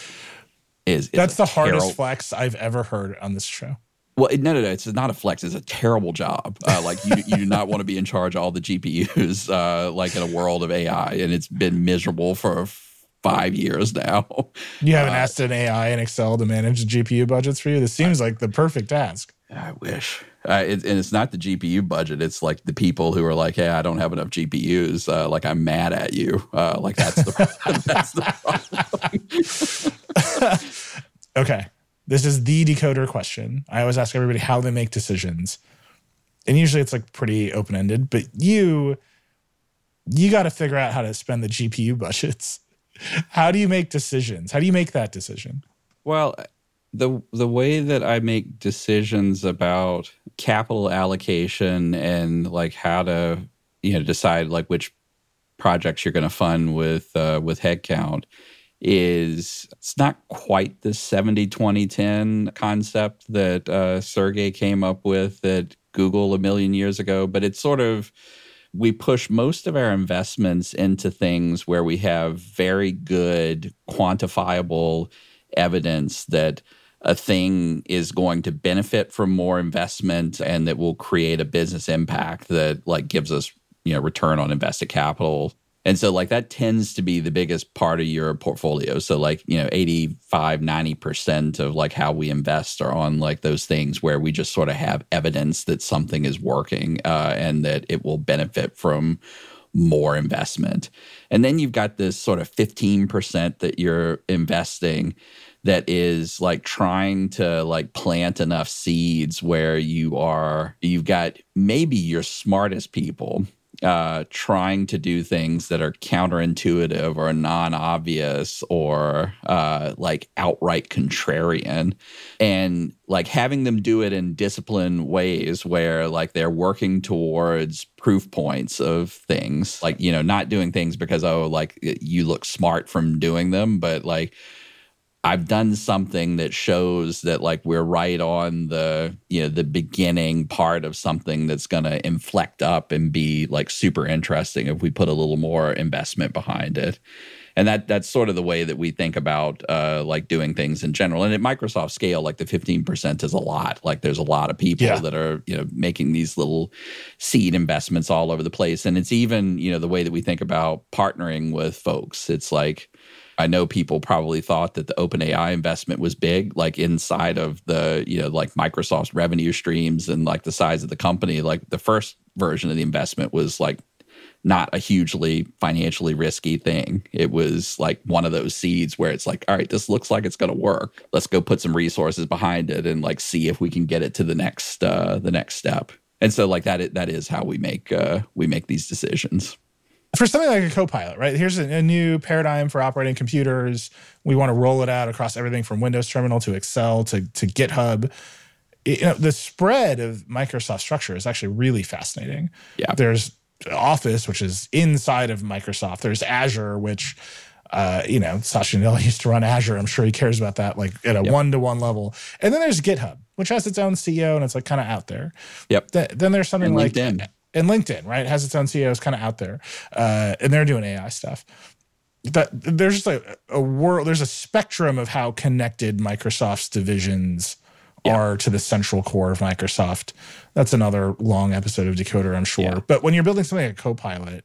Is, That's the hardest terrible, flex I've ever heard on this show. Well, no, no, no. It's not a flex. It's a terrible job. Uh, like you, you do not want to be in charge of all the G P Us, uh, like in a world of A I, and it's been miserable for five years now. You haven't uh, asked an A I in Excel to manage the G P U budgets for you? This seems I, like the perfect task. I wish. Uh, it, and it's not the G P U budget. It's like the people who are like, "Hey, I don't have enough G P Us. Uh, like I'm mad at you." Uh, like that's the that's the problem. Okay, this is the decoder question. I always ask everybody how they make decisions, and usually it's like pretty open ended. But you, you got to figure out how to spend the G P U budgets. How do you make decisions? How do you make that decision? Well, the the way that I make decisions about capital allocation and like how to you know decide like which projects you're going to fund with uh, with headcount is it's not quite the seventy twenty ten concept that uh, Sergey came up with at Google a million years ago, but it's sort of we push most of our investments into things where we have very good quantifiable evidence that a thing is going to benefit from more investment and that will create a business impact that like gives us, you know, return on invested capital. And so like that tends to be the biggest part of your portfolio. So like, you know, eighty-five, ninety percent of like how we invest are on like those things where we just sort of have evidence that something is working uh, and that it will benefit from more investment. And then you've got this sort of fifteen percent that you're investing that is like trying to like plant enough seeds where you are, you've got maybe your smartest people uh, trying to do things that are counterintuitive or non-obvious or uh, like outright contrarian, and like having them do it in disciplined ways where like they're working towards proof points of things, like, you know, not doing things because, oh, like you look smart from doing them, but like, I've done something that shows that like we're right on the, you know, the beginning part of something that's going to inflect up and be like super interesting if we put a little more investment behind it. And that that's sort of the way that we think about uh, like doing things in general. And at Microsoft scale, like the fifteen percent is a lot. Like there's a lot of people yeah. that are, you know, making these little seed investments all over the place. And it's even, you know, the way that we think about partnering with folks. It's like, I know people probably thought that the OpenAI investment was big, like inside of the, you know, like Microsoft's revenue streams and like the size of the company. Like the first version of the investment was like not a hugely financially risky thing. It was like one of those seeds where it's like, all right, this looks like it's going to work. Let's go put some resources behind it and like see if we can get it to the next uh, the next step. And so like that that is how we make uh, we make these decisions. For something like a Copilot, right? Here's a, a new paradigm for operating computers. We want to roll it out across everything from Windows Terminal to Excel to, to GitHub. It, you know, the spread of Microsoft structure is actually really fascinating. Yeah. There's Office, which is inside of Microsoft. There's Azure, which, uh, you know, Satya Nadella used to run Azure. I'm sure he cares about that, like at a yep. one-to-one level. And then there's GitHub, which has its own C E O and it's like kind of out there. Yep. Th- then there's something and like LinkedIn. And LinkedIn, right? It has its own C E O, it's kind of out there. Uh, and they're doing A I stuff. That there's just a, a world, there's a spectrum of how connected Microsoft's divisions yeah. are to the central core of Microsoft. That's another long episode of Decoder, I'm sure. Yeah. But when you're building something like a Copilot,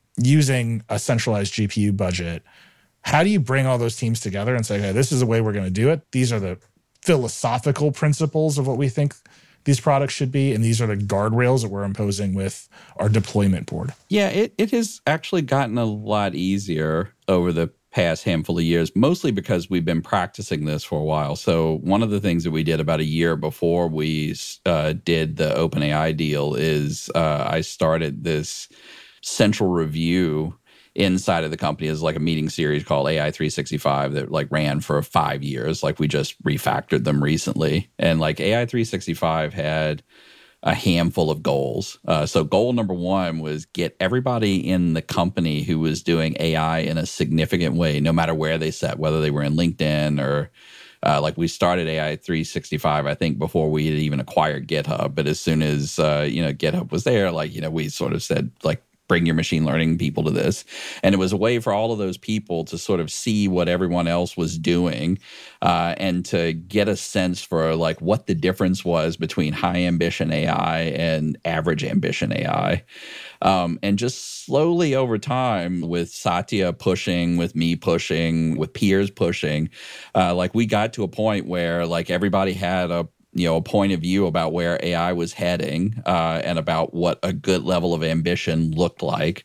using a centralized G P U budget, how do you bring all those teams together and say, hey, this is the way we're going to do it? These are the philosophical principles of what we think these products should be, and these are the guardrails that we're imposing with our deployment board. Yeah, it, it has actually gotten a lot easier over the past handful of years, mostly because we've been practicing this for a while. So one of the things that we did about a year before we uh, did the OpenAI deal is uh, I started this central review inside of the company as like a meeting series called A I three sixty-five that like ran for five years. Like we just refactored them recently. And like A I three sixty-five had a handful of goals. Uh, so goal number one was get everybody in the company who was doing A I in a significant way, no matter where they sat, whether they were in LinkedIn or uh, like we started A I three sixty-five, I think, before we had even acquired GitHub. But as soon as, uh, you know, GitHub was there, like, you know, we sort of said, like, bring your machine learning people to this. And it was a way for all of those people to sort of see what everyone else was doing uh, and to get a sense for like what the difference was between high ambition A I and average ambition A I. Um, and just slowly over time with Satya pushing, with me pushing, with peers pushing, uh, like we got to a point where like everybody had a you know, a point of view about where A I was heading uh, and about what a good level of ambition looked like.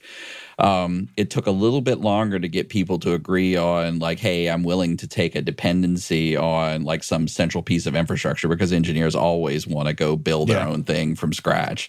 Um, it took a little bit longer to get people to agree on like, hey, I'm willing to take a dependency on like some central piece of infrastructure because engineers always want to go build yeah. their own thing from scratch.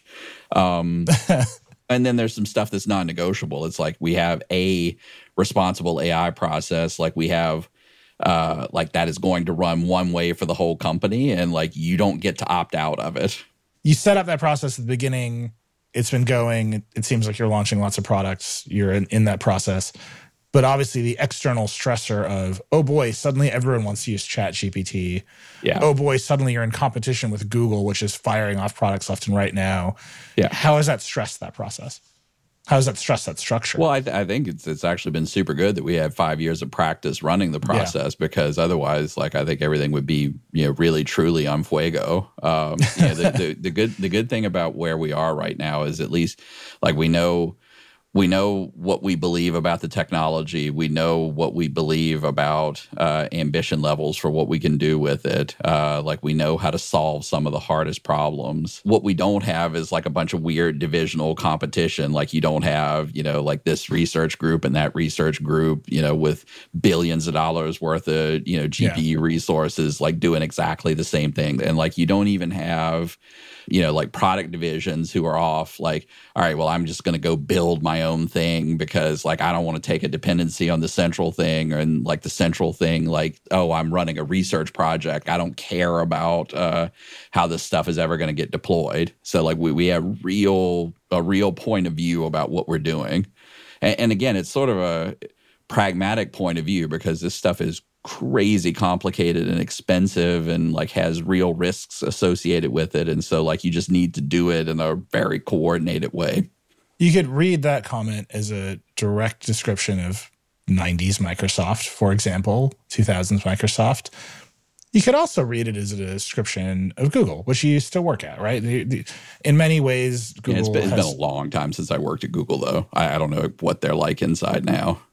Um, and then there's some stuff that's non-negotiable. It's like we have a responsible A I process, like we have Uh, like that is going to run one way for the whole company and like you don't get to opt out of it. You set up that process at the beginning. It's been going. It seems like you're launching lots of products. You're in, in that process. But obviously the external stressor of, oh boy, suddenly everyone wants to use ChatGPT. Yeah. Oh boy, suddenly you're in competition with Google, which is firing off products left and right now. Yeah. How has that stressed that process? How does that stress that structure? Well, I, th- I think it's it's actually been super good that we had five years of practice running the process yeah. because otherwise, like I think everything would be you know really truly on fuego. Um, you know, the, the, the good the good thing about where we are right now is at least like we know. We know what we believe about the technology. We know what we believe about uh, ambition levels for what we can do with it. Uh, like we know how to solve some of the hardest problems. What we don't have is like a bunch of weird divisional competition. Like you don't have, you know, like this research group and that research group, you know, with billions of dollars worth of, you know, G P U yeah. resources, like doing exactly the same thing. And like you don't even have, you know, like product divisions who are off like, all right, well, I'm just going to go build my own thing because like I don't want to take a dependency on the central thing and like the central thing, like, oh, I'm running a research project. I don't care about uh, how this stuff is ever going to get deployed. So like we, we have real a real point of view about what we're doing. And, and again, it's sort of a pragmatic point of view because this stuff is crazy complicated and expensive and like has real risks associated with it. And so like you just need to do it in a very coordinated way. You could read that comment as a direct description of nineties Microsoft, for example, two thousands Microsoft. You could also read it as a description of Google, which you still work at, right? The, the, in many ways, Google yeah, it's, been, it's has, been a long time since I worked at Google, though. I, I don't know what they're like inside now.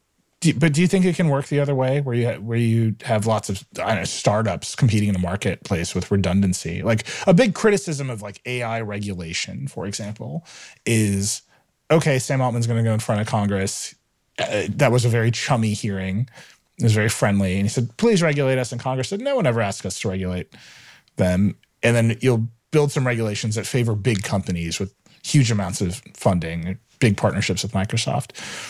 Do, but do you think it can work the other way, where you where you have lots of I don't know, startups competing in the marketplace with redundancy? Like a big criticism of like A I regulation, for example, is okay. Sam Altman's going to go in front of Congress. Uh, that was a very chummy hearing. It was very friendly, and he said, "Please regulate us." And Congress said, "No one ever asked us to regulate them." And then you'll build some regulations that favor big companies with huge amounts of funding, big partnerships with Microsoft.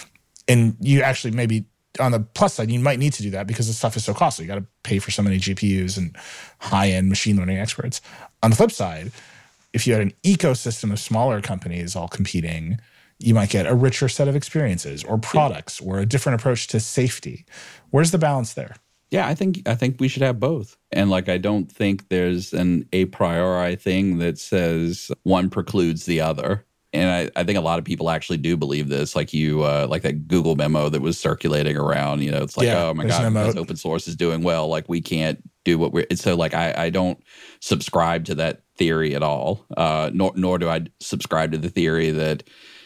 And you actually maybe on the plus side, you might need to do that because the stuff is so costly. You got to pay for so many G P Us and high-end machine learning experts. On the flip side, if you had an ecosystem of smaller companies all competing, you might get a richer set of experiences or products or a different approach to safety. Where's the balance there? Yeah, I think I think we should have both. And like, I don't think there's an a priori thing that says one precludes the other. And I, I think a lot of people actually do believe this. Like you, uh, like that Google memo that was circulating around. You know, it's like, yeah, oh my god, because open source is doing well. Like we can't do what we're. So like, I, I don't subscribe to that theory at all. Uh, nor nor do I subscribe to the theory that,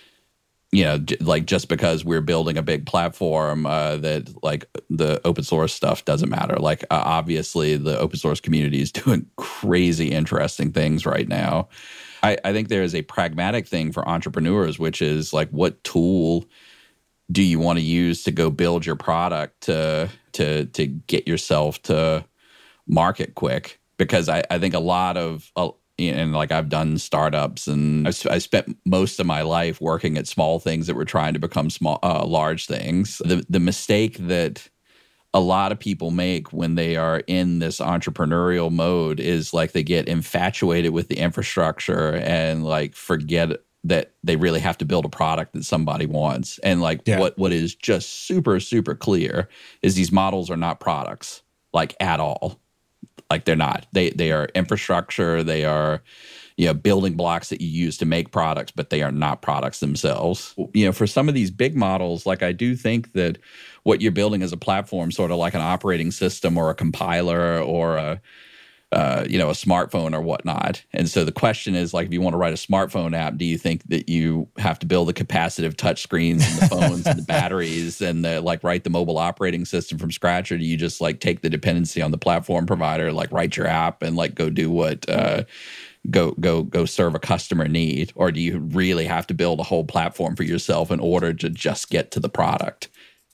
you know, j- like just because we're building a big platform, uh, that like the open source stuff doesn't matter. Like uh, obviously, the open source community is doing crazy, interesting things right now. I, I think there is a pragmatic thing for entrepreneurs, which is like, what tool do you want to use to go build your product to to to get yourself to market quick? Because I, I think a lot of uh, and like I've done startups and I, I spent most of my life working at small things that were trying to become small, uh, large things. The the mistake that a lot of people make when they are in this entrepreneurial mode is like they get infatuated with the infrastructure and like forget that they really have to build a product that somebody wants. And like yeah. what what is just super, super clear is these models are not products, like at all. Like they're not. They they are infrastructure. They are, you know, building blocks that you use to make products, but they are not products themselves. You know, for some of these big models, like I do think that what you're building as a platform, sort of like an operating system or a compiler or a, uh, you know, a smartphone or whatnot. And so the question is, like, if you want to write a smartphone app, do you think that you have to build the capacitive touchscreens and the phones and the batteries and the, like write the mobile operating system from scratch? Or do you just like take the dependency on the platform provider, like write your app and like go do what, uh, go go go serve a customer need? Or do you really have to build a whole platform for yourself in order to just get to the product?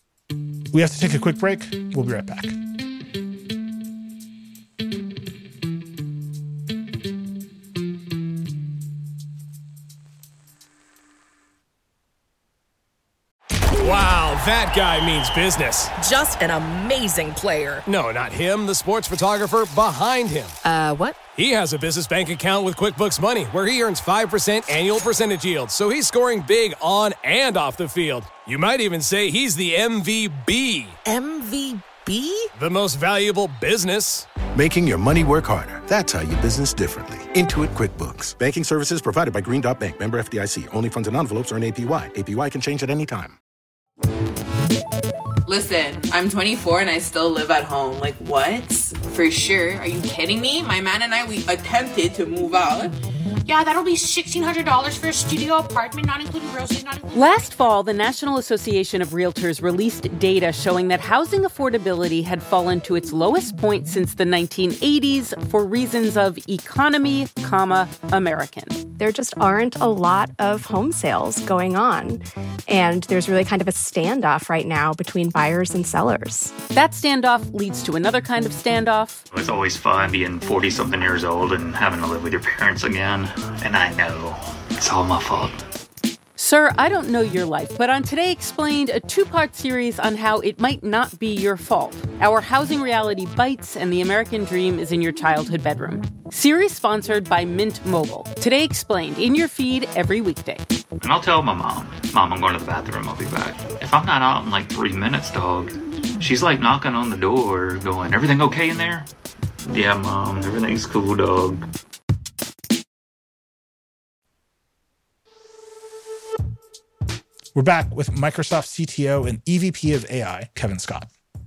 We have to take a quick break. We'll be right back. Wow, that guy means business. Just an amazing player. No, not him, the sports photographer behind him. Uh, what? He has a business bank account with QuickBooks Money where he earns five percent annual percentage yield, so he's scoring big on and off the field. You might even say he's the M V B. M V B? The most valuable business. Making your money work harder. That's how you business differently. Intuit QuickBooks. Banking services provided by Green Dot Bank. Member F D I C. Only funds and envelopes earn A P Y. A P Y can change at any time. Listen, I'm twenty-four and I still live at home. Like, what? For sure. Are you kidding me? My man and I, we attempted to move out. Yeah, that'll be sixteen hundred dollars for a studio apartment, not including groceries, not including... Last fall, the National Association of Realtors released data showing that housing affordability had fallen to its lowest point since the nineteen eighties for reasons of economy, comma, American. There just aren't a lot of home sales going on. And there's really kind of a standoff right now between buyers and sellers. That standoff leads to another kind of standoff. It's always fun being forty-something years old and having to live with your parents again. And I know it's all my fault. Sir, I don't know your life, but on Today Explained, a two-part series on how it might not be your fault. Our housing reality bites and the American dream is in your childhood bedroom. Series sponsored by Mint Mobile. Today Explained, in your feed every weekday. And I'll tell my mom, Mom, I'm going to the bathroom, I'll be back. If I'm not out in like three minutes, dog, she's like knocking on the door going, everything okay in there? Yeah, Mom, everything's cool, dog. We're back with Microsoft C T O and E V P of A I, Kevin Scott.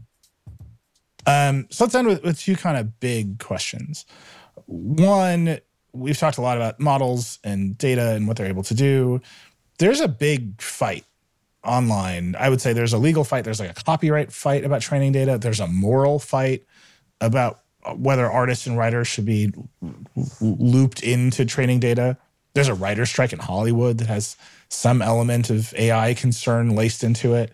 Um, so let's end with, with two kind of big questions. One, we've talked a lot about models and data and what they're able to do. There's a big fight online. I would say there's a legal fight. There's like a copyright fight about training data. There's a moral fight about whether artists and writers should be looped into training data. There's a writer strike in Hollywood that has some element of A I concern laced into it.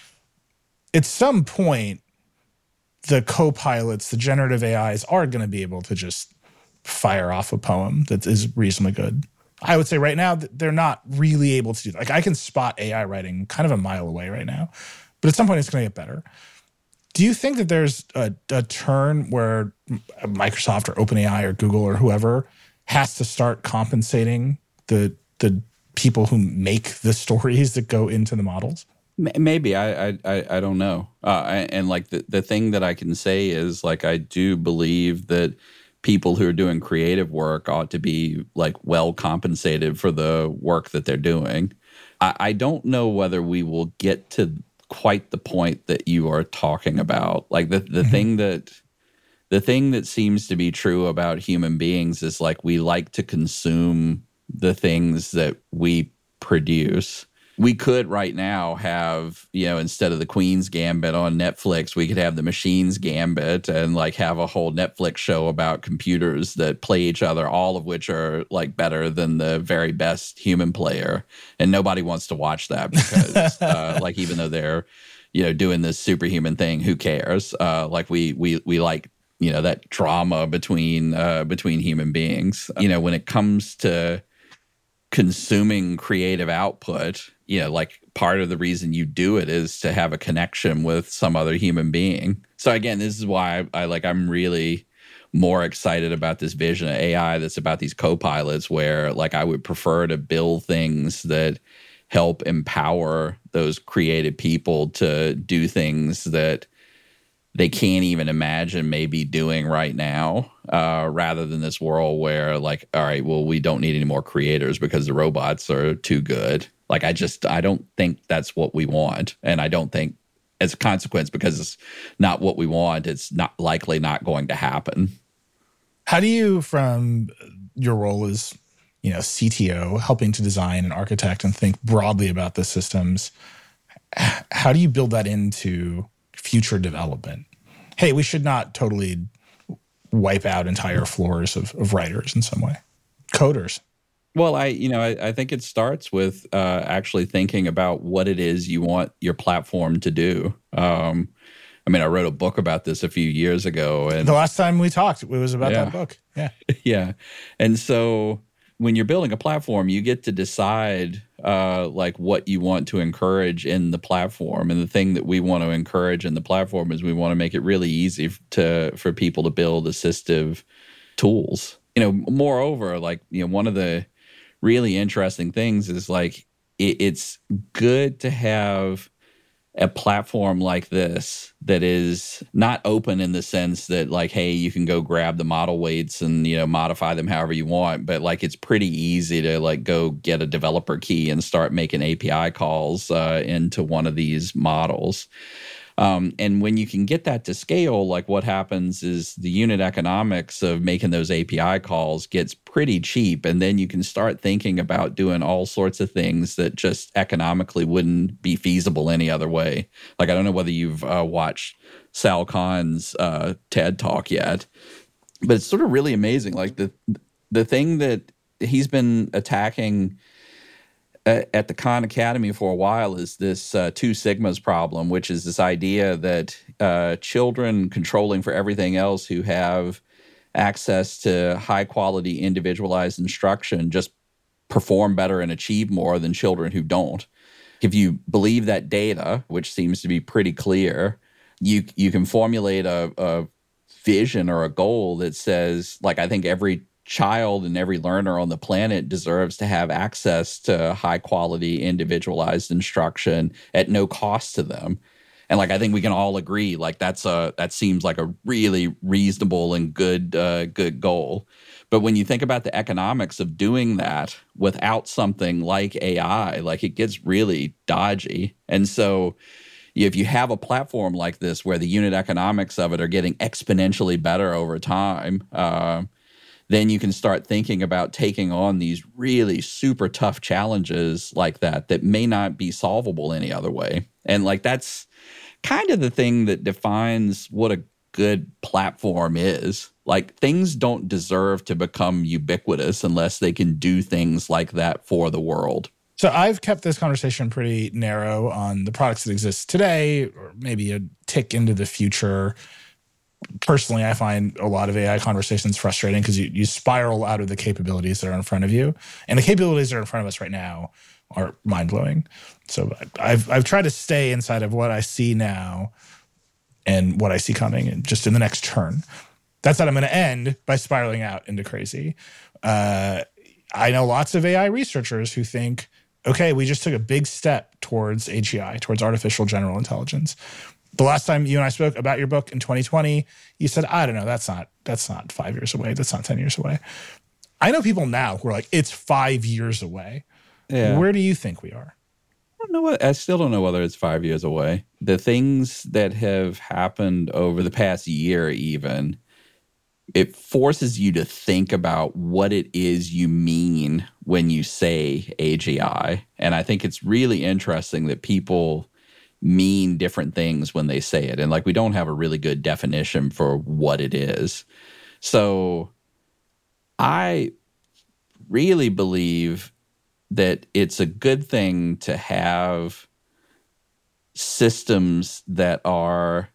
At some point, the co-pilots, the generative A Is are going to be able to just fire off a poem that is reasonably good. I would say right now that they're not really able to do that. Like I can spot A I writing kind of a mile away right now, but at some point it's going to get better. Do you think that there's a, a turn where Microsoft or OpenAI or Google or whoever has to start compensating the the people who make the stories that go into the models? Maybe. I I I don't know. Uh, and like the, the thing that I can say is like I do believe that people who are doing creative work ought to be like well compensated for the work that they're doing. I, I don't know whether we will get to quite the point that you are talking about. Like the, the mm-hmm. thing that the thing that seems to be true about human beings is like we like to consume the things that we produce. We could right now have, you know, instead of the Queen's Gambit on Netflix, we could have the Machine's Gambit and like have a whole Netflix show about computers that play each other, all of which are like better than the very best human player. And nobody wants to watch that because uh, like even though they're, you know, doing this superhuman thing, who cares? Uh, like we we we like, you know, that drama between uh, between human beings. You know, when it comes to consuming creative output, you know, like part of the reason you do it is to have a connection with some other human being. So again, this is why I, I like I'm really more excited about this vision of A I that's about these co-pilots where like I would prefer to build things that help empower those creative people to do things that they can't even imagine maybe doing right now, uh, rather than this world where like, all right, well, we don't need any more creators because the robots are too good. Like, I just, I don't think that's what we want. And I don't think as a consequence, because it's not what we want, it's not likely not going to happen. How do you, from your role as, you know, C T O, helping to design and architect and think broadly about the systems, how do you build that into future development? Hey, we should not totally wipe out entire floors of, of writers in some way. Coders. Well, I, you know, I, I think it starts with uh, actually thinking about what it is you want your platform to do. Um, I mean, I wrote a book about this a few years ago. And the last time we talked, it was about yeah. that book. Yeah. Yeah. And so when you're building a platform, you get to decide uh, like what you want to encourage in the platform. And the thing that we want to encourage in the platform is we want to make it really easy to for people to build assistive tools. You know, moreover, like, you know, one of the really interesting things is like it, it's good to have a platform like this that is not open in the sense that like, hey, you can go grab the model weights and, you know, modify them however you want. But like, it's pretty easy to like go get a developer key and start making A P I calls uh, into one of these models. Um, and when you can get that to scale, like what happens is the unit economics of making those A P I calls gets pretty cheap. And then you can start thinking about doing all sorts of things that just economically wouldn't be feasible any other way. Like, I don't know whether you've uh, watched Sal Khan's uh, TED Talk yet, but it's sort of really amazing. Like the the thing that he's been attacking at the Khan Academy for a while is this uh, two sigmas problem, which is this idea that uh, children controlling for everything else who have access to high quality individualized instruction just perform better and achieve more than children who don't. If you believe that data, which seems to be pretty clear, you you can formulate a, a vision or a goal that says, like, I think every child and every learner on the planet deserves to have access to high quality individualized instruction at no cost to them. And like, I think we can all agree, like that's a, that seems like a really reasonable and good, uh, good goal. But when you think about the economics of doing that without something like A I, like it gets really dodgy. And so if you have a platform like this where the unit economics of it are getting exponentially better over time, uh, then you can start thinking about taking on these really super tough challenges like that that may not be solvable any other way. And like that's kind of the thing that defines what a good platform is. Like things don't deserve to become ubiquitous unless they can do things like that for the world. So I've kept this conversation pretty narrow on the products that exist today, or maybe a tick into the future. Personally, I find a lot of A I conversations frustrating because you, you spiral out of the capabilities that are in front of you. And the capabilities that are in front of us right now are mind-blowing. So I've I've tried to stay inside of what I see now and what I see coming and just in the next turn. That's how I'm going to end by spiraling out into crazy. Uh, I know lots of A I researchers who think, okay, we just took a big step towards A G I, towards artificial general intelligence. The last time you and I spoke about your book in twenty twenty, you said, I don't know, that's not that's not five years away. That's not ten years away. I know people now who are like, it's five years away. Yeah. Where do you think we are? I don't know what, I still don't know whether it's five years away. The things that have happened over the past year even, it forces you to think about what it is you mean when you say A G I. And I think it's really interesting that people mean different things when they say it. And like we don't have a really good definition for what it is. So I really believe that it's a good thing to have systems that are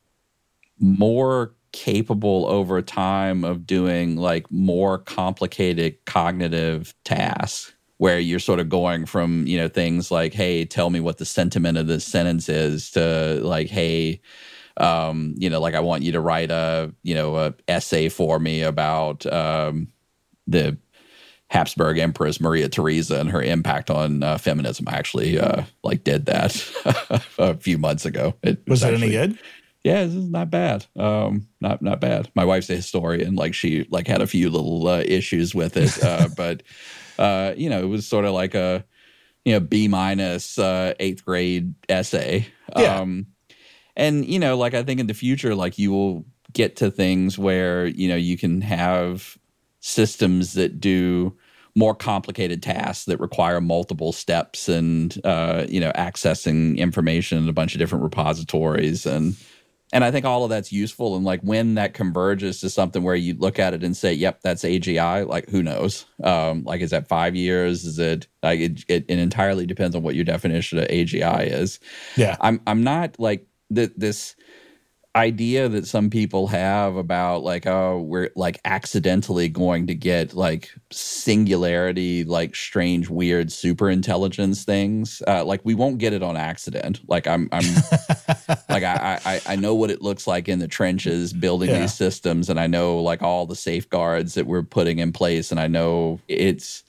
more capable over time of doing like more complicated cognitive tasks where you're sort of going from, you know, things like, hey, tell me what the sentiment of this sentence is to like, hey, um, you know, like I want you to write a, you know, a essay for me about um, the Habsburg Empress Maria Theresa and her impact on uh, feminism. I actually uh, like did that a few months ago. It was, was that actually, any good? Yeah, this is not bad. Um, not not bad. My wife's a historian. Like she like had a few little uh, issues with it, uh, but uh, you know, it was sort of like a you know B minus uh, eighth grade essay. Yeah. Um, and you know, like I think in the future, like you will get to things where you know you can have systems that do more complicated tasks that require multiple steps and uh, you know accessing information in a bunch of different repositories and. And I think all of that's useful. And like when that converges to something where you look at it and say, yep, that's A G I, like who knows? Um, like, is that five years? Is it like it, it, it entirely depends on what your definition of A G I is. Yeah. I'm I'm not like th- this idea that some people have about like, oh, we're like accidentally going to get like singularity, like strange, weird super intelligence things. Uh, like we won't get it on accident. Like I'm, I'm like I, I, I know what it looks like in the trenches building yeah. these systems, and I know like all the safeguards that we're putting in place, and I know it's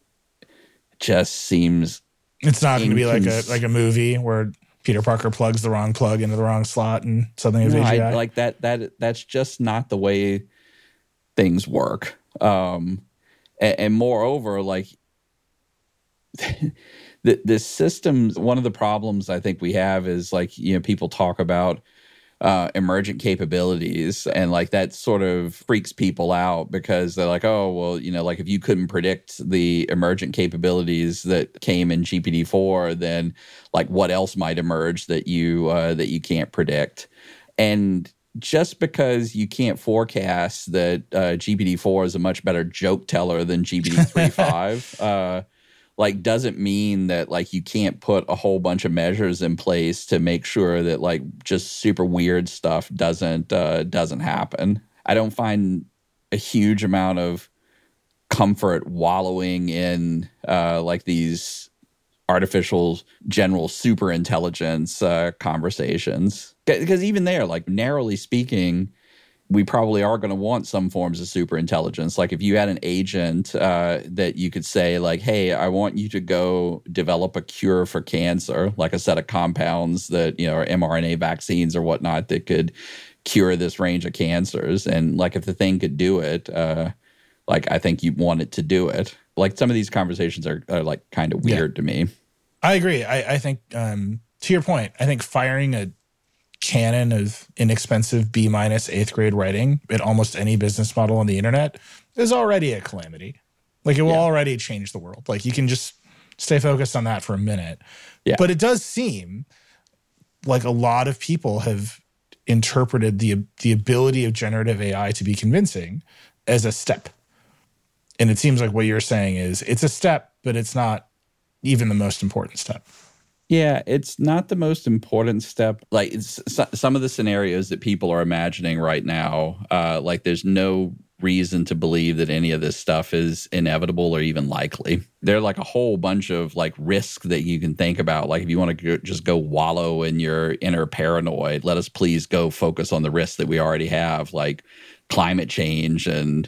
just seems it's not going to be like a incons- like a movie where Peter Parker plugs the wrong plug into the wrong slot and something is no, A G I. I, like that that that's just not the way things work. Um, and, and moreover, like the the systems. One of the problems I think we have is like you know people talk about uh, emergent capabilities, and like that sort of freaks people out because they're like, oh well, you know, like if you couldn't predict the emergent capabilities that came in G P T four, then like what else might emerge that you uh, that you can't predict? And just because you can't forecast that uh, G P T four is a much better joke teller than G P T three point five, uh, like doesn't mean that like you can't put a whole bunch of measures in place to make sure that like just super weird stuff doesn't uh, doesn't happen. I don't find a huge amount of comfort wallowing in uh, like these artificial general super intelligence uh, conversations. Because even there, like narrowly speaking, we probably are going to want some forms of super intelligence. Like if you had an agent uh, that you could say like, hey, I want you to go develop a cure for cancer, like a set of compounds that, you know, are mRNA vaccines or whatnot that could cure this range of cancers. And like if the thing could do it, uh, like I think you want it to do it. Like some of these conversations are, are like kind of weird yeah. to me. I agree. I, I think um, to your point, I think firing a canon of inexpensive B minus eighth grade writing in almost any business model on the internet is already a calamity. Like, it will yeah. already change the world. Like, you can just stay focused on that for a minute. Yeah. But it does seem like a lot of people have interpreted the the ability of generative A I to be convincing as a step. And it seems like what you're saying is it's a step, but it's not even the most important step. Yeah, it's not the most important step. Like, it's some of the scenarios that people are imagining right now, uh, like there's no reason to believe that any of this stuff is inevitable or even likely. There are like a whole bunch of like risks that you can think about. Like, if you want to just go wallow in your inner paranoid, let us please go focus on the risks that we already have, like climate change and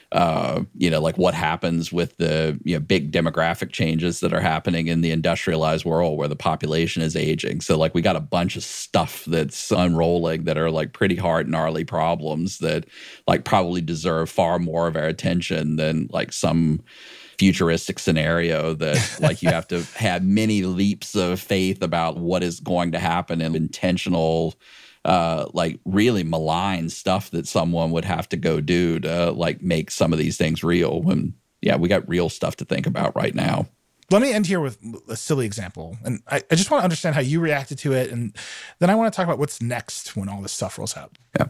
Uh, you know, like what happens with the you know big demographic changes that are happening in the industrialized world where the population is aging. So like we got a bunch of stuff that's unrolling that are like pretty hard, gnarly problems that like probably deserve far more of our attention than like some futuristic scenario that like you have to have many leaps of faith about what is going to happen and intentional uh, like really malign stuff that someone would have to go do to like make some of these things real. When, yeah, we got real stuff to think about right now. Let me end here with a silly example. And I, I just want to understand how you reacted to it. And then I want to talk about what's next when all this stuff rolls out. Yeah.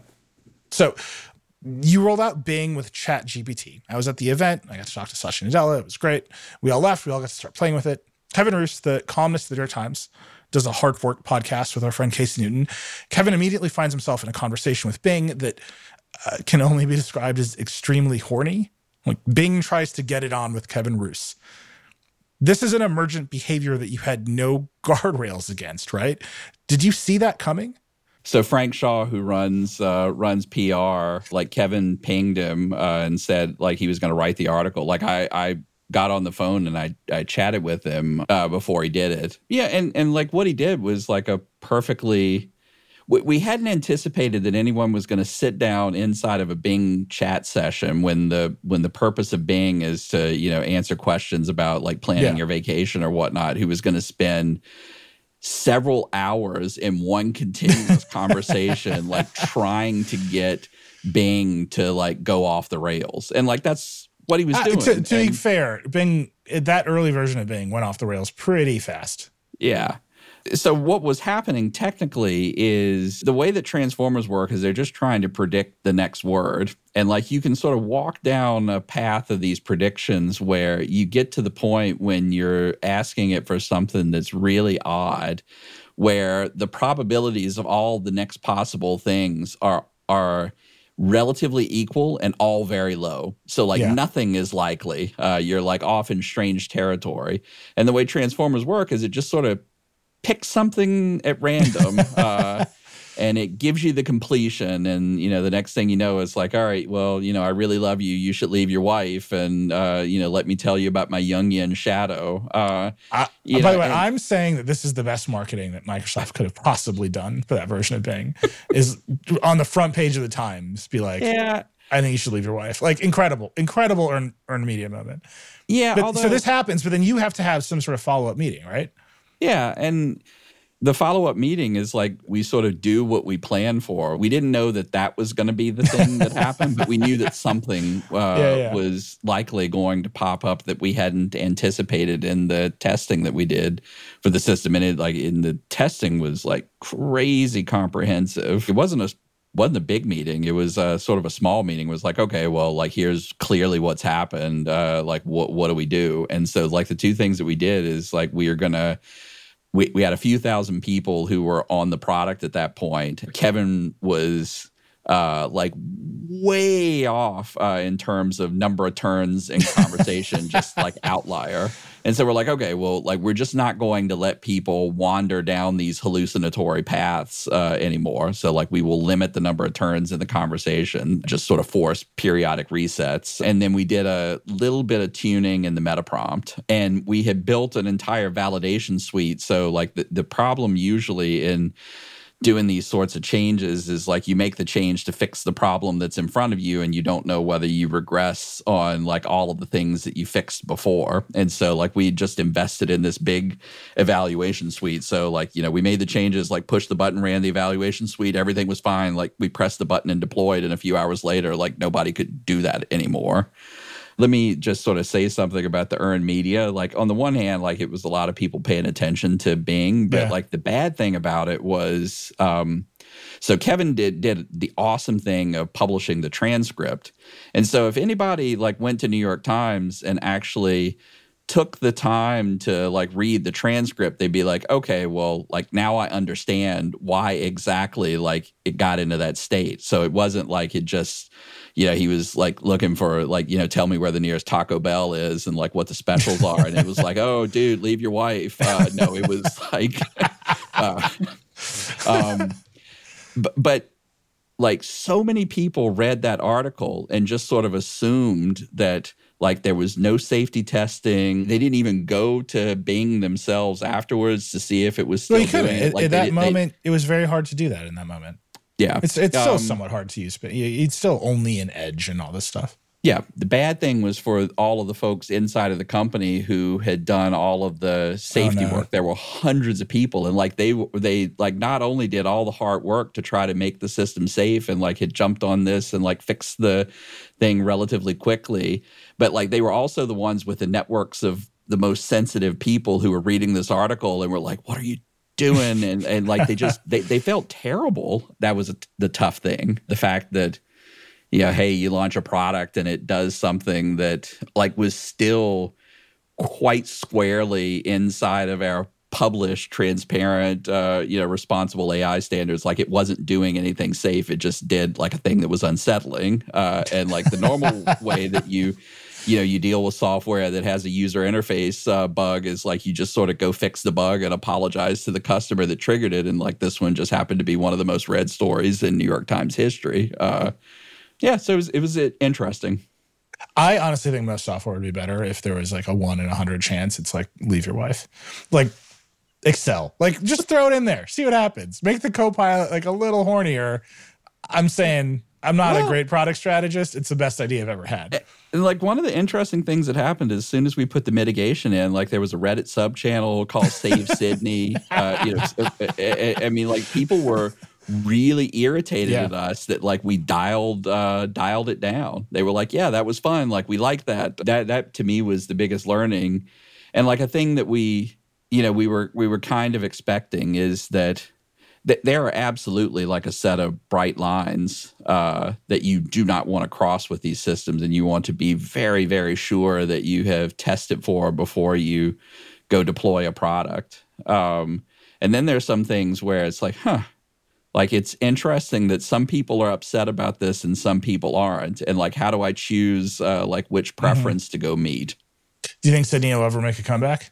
So you rolled out Bing with ChatGPT. I was at the event. I got to talk to Satya Nadella. It was great. We all left. We all got to start playing with it. Kevin Roose, the columnist of the New York Times, does a Hard Fork podcast with our friend Casey Newton. Kevin immediately finds himself in a conversation with Bing that uh, can only be described as extremely horny. Like, Bing tries to get it on with Kevin Roose. This is an emergent behavior that you had no guardrails against, right? Did you see that coming? So Frank Shaw, who runs uh, runs P R, like Kevin pinged him uh, and said like he was going to write the article. Like I, I got on the phone and I I chatted with him uh, before he did it. Yeah, and and like what he did was like a perfectly. We, we hadn't anticipated that anyone was going to sit down inside of a Bing chat session when the when the purpose of Bing is to you know answer questions about like planning yeah. your vacation or whatnot. Who was going to spend several hours in one continuous conversation, like trying to get Bing to like go off the rails, and like that's what he was doing. Uh, to to and, be fair, Bing, that early version of Bing went off the rails pretty fast. Yeah. So what was happening technically is the way that transformers work is they're just trying to predict the next word. And like you can sort of walk down a path of these predictions where you get to the point when you're asking it for something that's really odd, where the probabilities of all the next possible things are are relatively equal and all very low. So like yeah. nothing is likely. Uh, you're like off in strange territory. And the way transformers work is it just sort of pick something at random uh, and it gives you the completion. And, you know, the next thing you know, it's like, all right, well, you know, I really love you. You should leave your wife. And, uh, you know, let me tell you about my Jungian shadow. Uh, I, you by know, the way, and, I'm saying that this is the best marketing that Microsoft could have possibly done for that version of Bing is on the front page of the Times, be like, yeah. I think you should leave your wife. Like, incredible, incredible earned, earned media moment. Yeah. But, although, so this happens, but then you have to have some sort of follow-up meeting, right? Yeah, and the follow-up meeting is like we sort of do what we plan for. We didn't know that that was going to be the thing that happened, but we knew that something uh, yeah, yeah. was likely going to pop up that we hadn't anticipated in the testing that we did for the system. And it, like in the testing was like crazy comprehensive. It wasn't a wasn't a big meeting. It was uh, sort of a small meeting. It was like, okay, well, like here's clearly what's happened. Uh, like what what do we do? And so like the two things that we did is like we are gonna. We we had a few thousand people who were on the product at that point. Kevin was uh, like way off uh, in terms of number of turns in conversation, just like outlier. And so we're like, okay, well, like we're just not going to let people wander down these hallucinatory paths uh, anymore. So like we will limit the number of turns in the conversation, just sort of force periodic resets. And then we did a little bit of tuning in the meta prompt. And we had built an entire validation suite. So like the, the problem usually in doing these sorts of changes is like you make the change to fix the problem that's in front of you, and you don't know whether you regress on like all of the things that you fixed before. And so like we just invested in this big evaluation suite. So like, you know, we made the changes, like push the button, ran the evaluation suite, everything was fine. Like we pressed the button and deployed, and a few hours later, like nobody could do that anymore. Let me just sort of say something about the earned media. Like on the one hand, like it was a lot of people paying attention to Bing, but yeah. like the bad thing about it was, um, so Kevin did did the awesome thing of publishing the transcript. And so if anybody like went to New York Times and actually took the time to like read the transcript, they'd be like, okay, well, like now I understand why exactly like it got into that state. So it wasn't like it just, you know, he was like looking for like, you know, tell me where the nearest Taco Bell is and like what the specials are. And it was like, oh, dude, leave your wife. Uh, no, it was like, uh, um, but, but like so many people read that article and just sort of assumed that like there was no safety testing. They didn't even go to Bing themselves afterwards to see if it was still well, you doing it. At, like at that they, moment, they, it was very hard to do that in that moment. Yeah. It's it's um, still somewhat hard to use, but it's still only an edge and all this stuff. Yeah. The bad thing was for all of the folks inside of the company who had done all of the safety oh, no. work. There were hundreds of people, and like they they like not only did all the hard work to try to make the system safe and like had jumped on this and like fixed the thing relatively quickly, but like they were also the ones with the networks of the most sensitive people who were reading this article and were like, what are you doing? and and like they just they, they felt terrible. That was a, the tough thing. The fact that, you know, hey, you launch a product and it does something that like was still quite squarely inside of our published, transparent, uh, you know, responsible A I standards. Like it wasn't doing anything safe. It just did like a thing that was unsettling. Uh, and like the normal way that you, you know, you deal with software that has a user interface uh, bug is like you just sort of go fix the bug and apologize to the customer that triggered it. And like this one just happened to be one of the most read stories in New York Times history. Uh, yeah, so it was, it was interesting. I honestly think most software would be better if there was like a one in a hundred chance. It's like leave your wife, like Excel, like just throw it in there, see what happens. Make the Copilot like a little hornier. I'm saying I'm not well, a great product strategist. It's the best idea I've ever had. And like one of the interesting things that happened is as soon as we put the mitigation in, like there was a Reddit sub channel called Save Sydney. Uh, you know, I, I mean, like people were really irritated yeah. at us that like we dialed uh, dialed it down. They were like, yeah, that was fun. Like we liked that. That that to me was the biggest learning. And like a thing that we, you know, we were we were kind of expecting is that th- there are absolutely like a set of bright lines uh, that you do not want to cross with these systems, and you want to be very, very sure that you have tested for before you go deploy a product. Um, and then there's some things where it's like, huh, like it's interesting that some people are upset about this and some people aren't. And like, how do I choose uh, like which preference mm-hmm. to go meet? Do you think Sydney will ever make a comeback?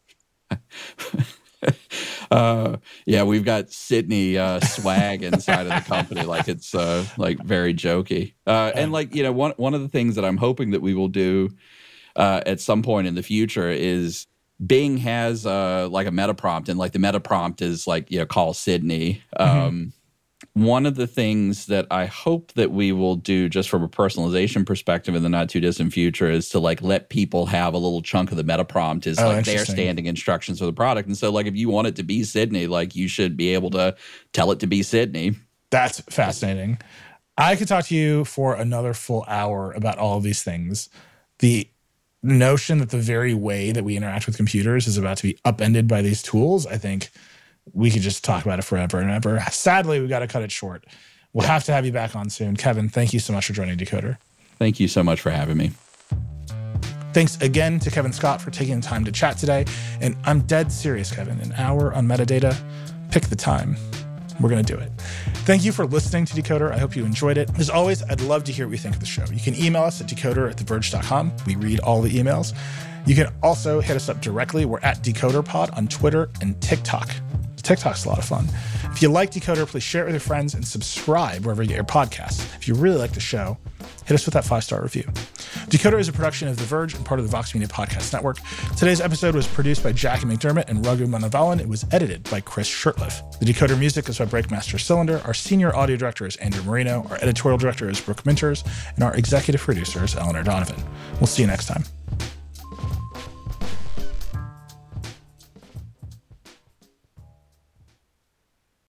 uh, yeah, we've got Sydney uh, swag inside of the company. Like it's uh, like very jokey. Uh, and like, you know, one, one of the things that I'm hoping that we will do uh, at some point in the future is Bing has uh, like a meta prompt, and like the meta prompt is like, you know, call Sydney. Um, mm-hmm. One of the things that I hope that we will do just from a personalization perspective in the not too distant future is to like let people have a little chunk of the meta prompt is oh, like their standing instructions for the product. And so like if you want it to be Sydney, like you should be able to tell it to be Sydney. That's fascinating. I could talk to you for another full hour about all of these things. The notion that the very way that we interact with computers is about to be upended by these tools, I think we could just talk about it forever and ever. Sadly, we got to cut it short. We'll yeah. have to have you back on soon. Kevin, thank you so much for joining Decoder. Thank you so much for having me. Thanks again to Kevin Scott for taking the time to chat today. And I'm dead serious, Kevin. An hour on metadata. Pick the time. We're going to do it. Thank you for listening to Decoder. I hope you enjoyed it. As always, I'd love to hear what you think of the show. You can email us at decoder at the verge dot com. We read all the emails. You can also hit us up directly. We're at DecoderPod on Twitter and TikTok. TikTok's a lot of fun. If you like Decoder, please share it with your friends and subscribe wherever you get your podcasts. If you really like the show, hit us with that five-star review. Decoder is a production of The Verge and part of the Vox Media Podcast Network. Today's episode was produced by Jackie McDermott and Raghu Manavalan. It was edited by Chris Shurtleff. The Decoder music is by Breakmaster Cylinder. Our senior audio director is Andrew Marino. Our editorial director is Brooke Minters. And our executive producer is Eleanor Donovan. We'll see you next time.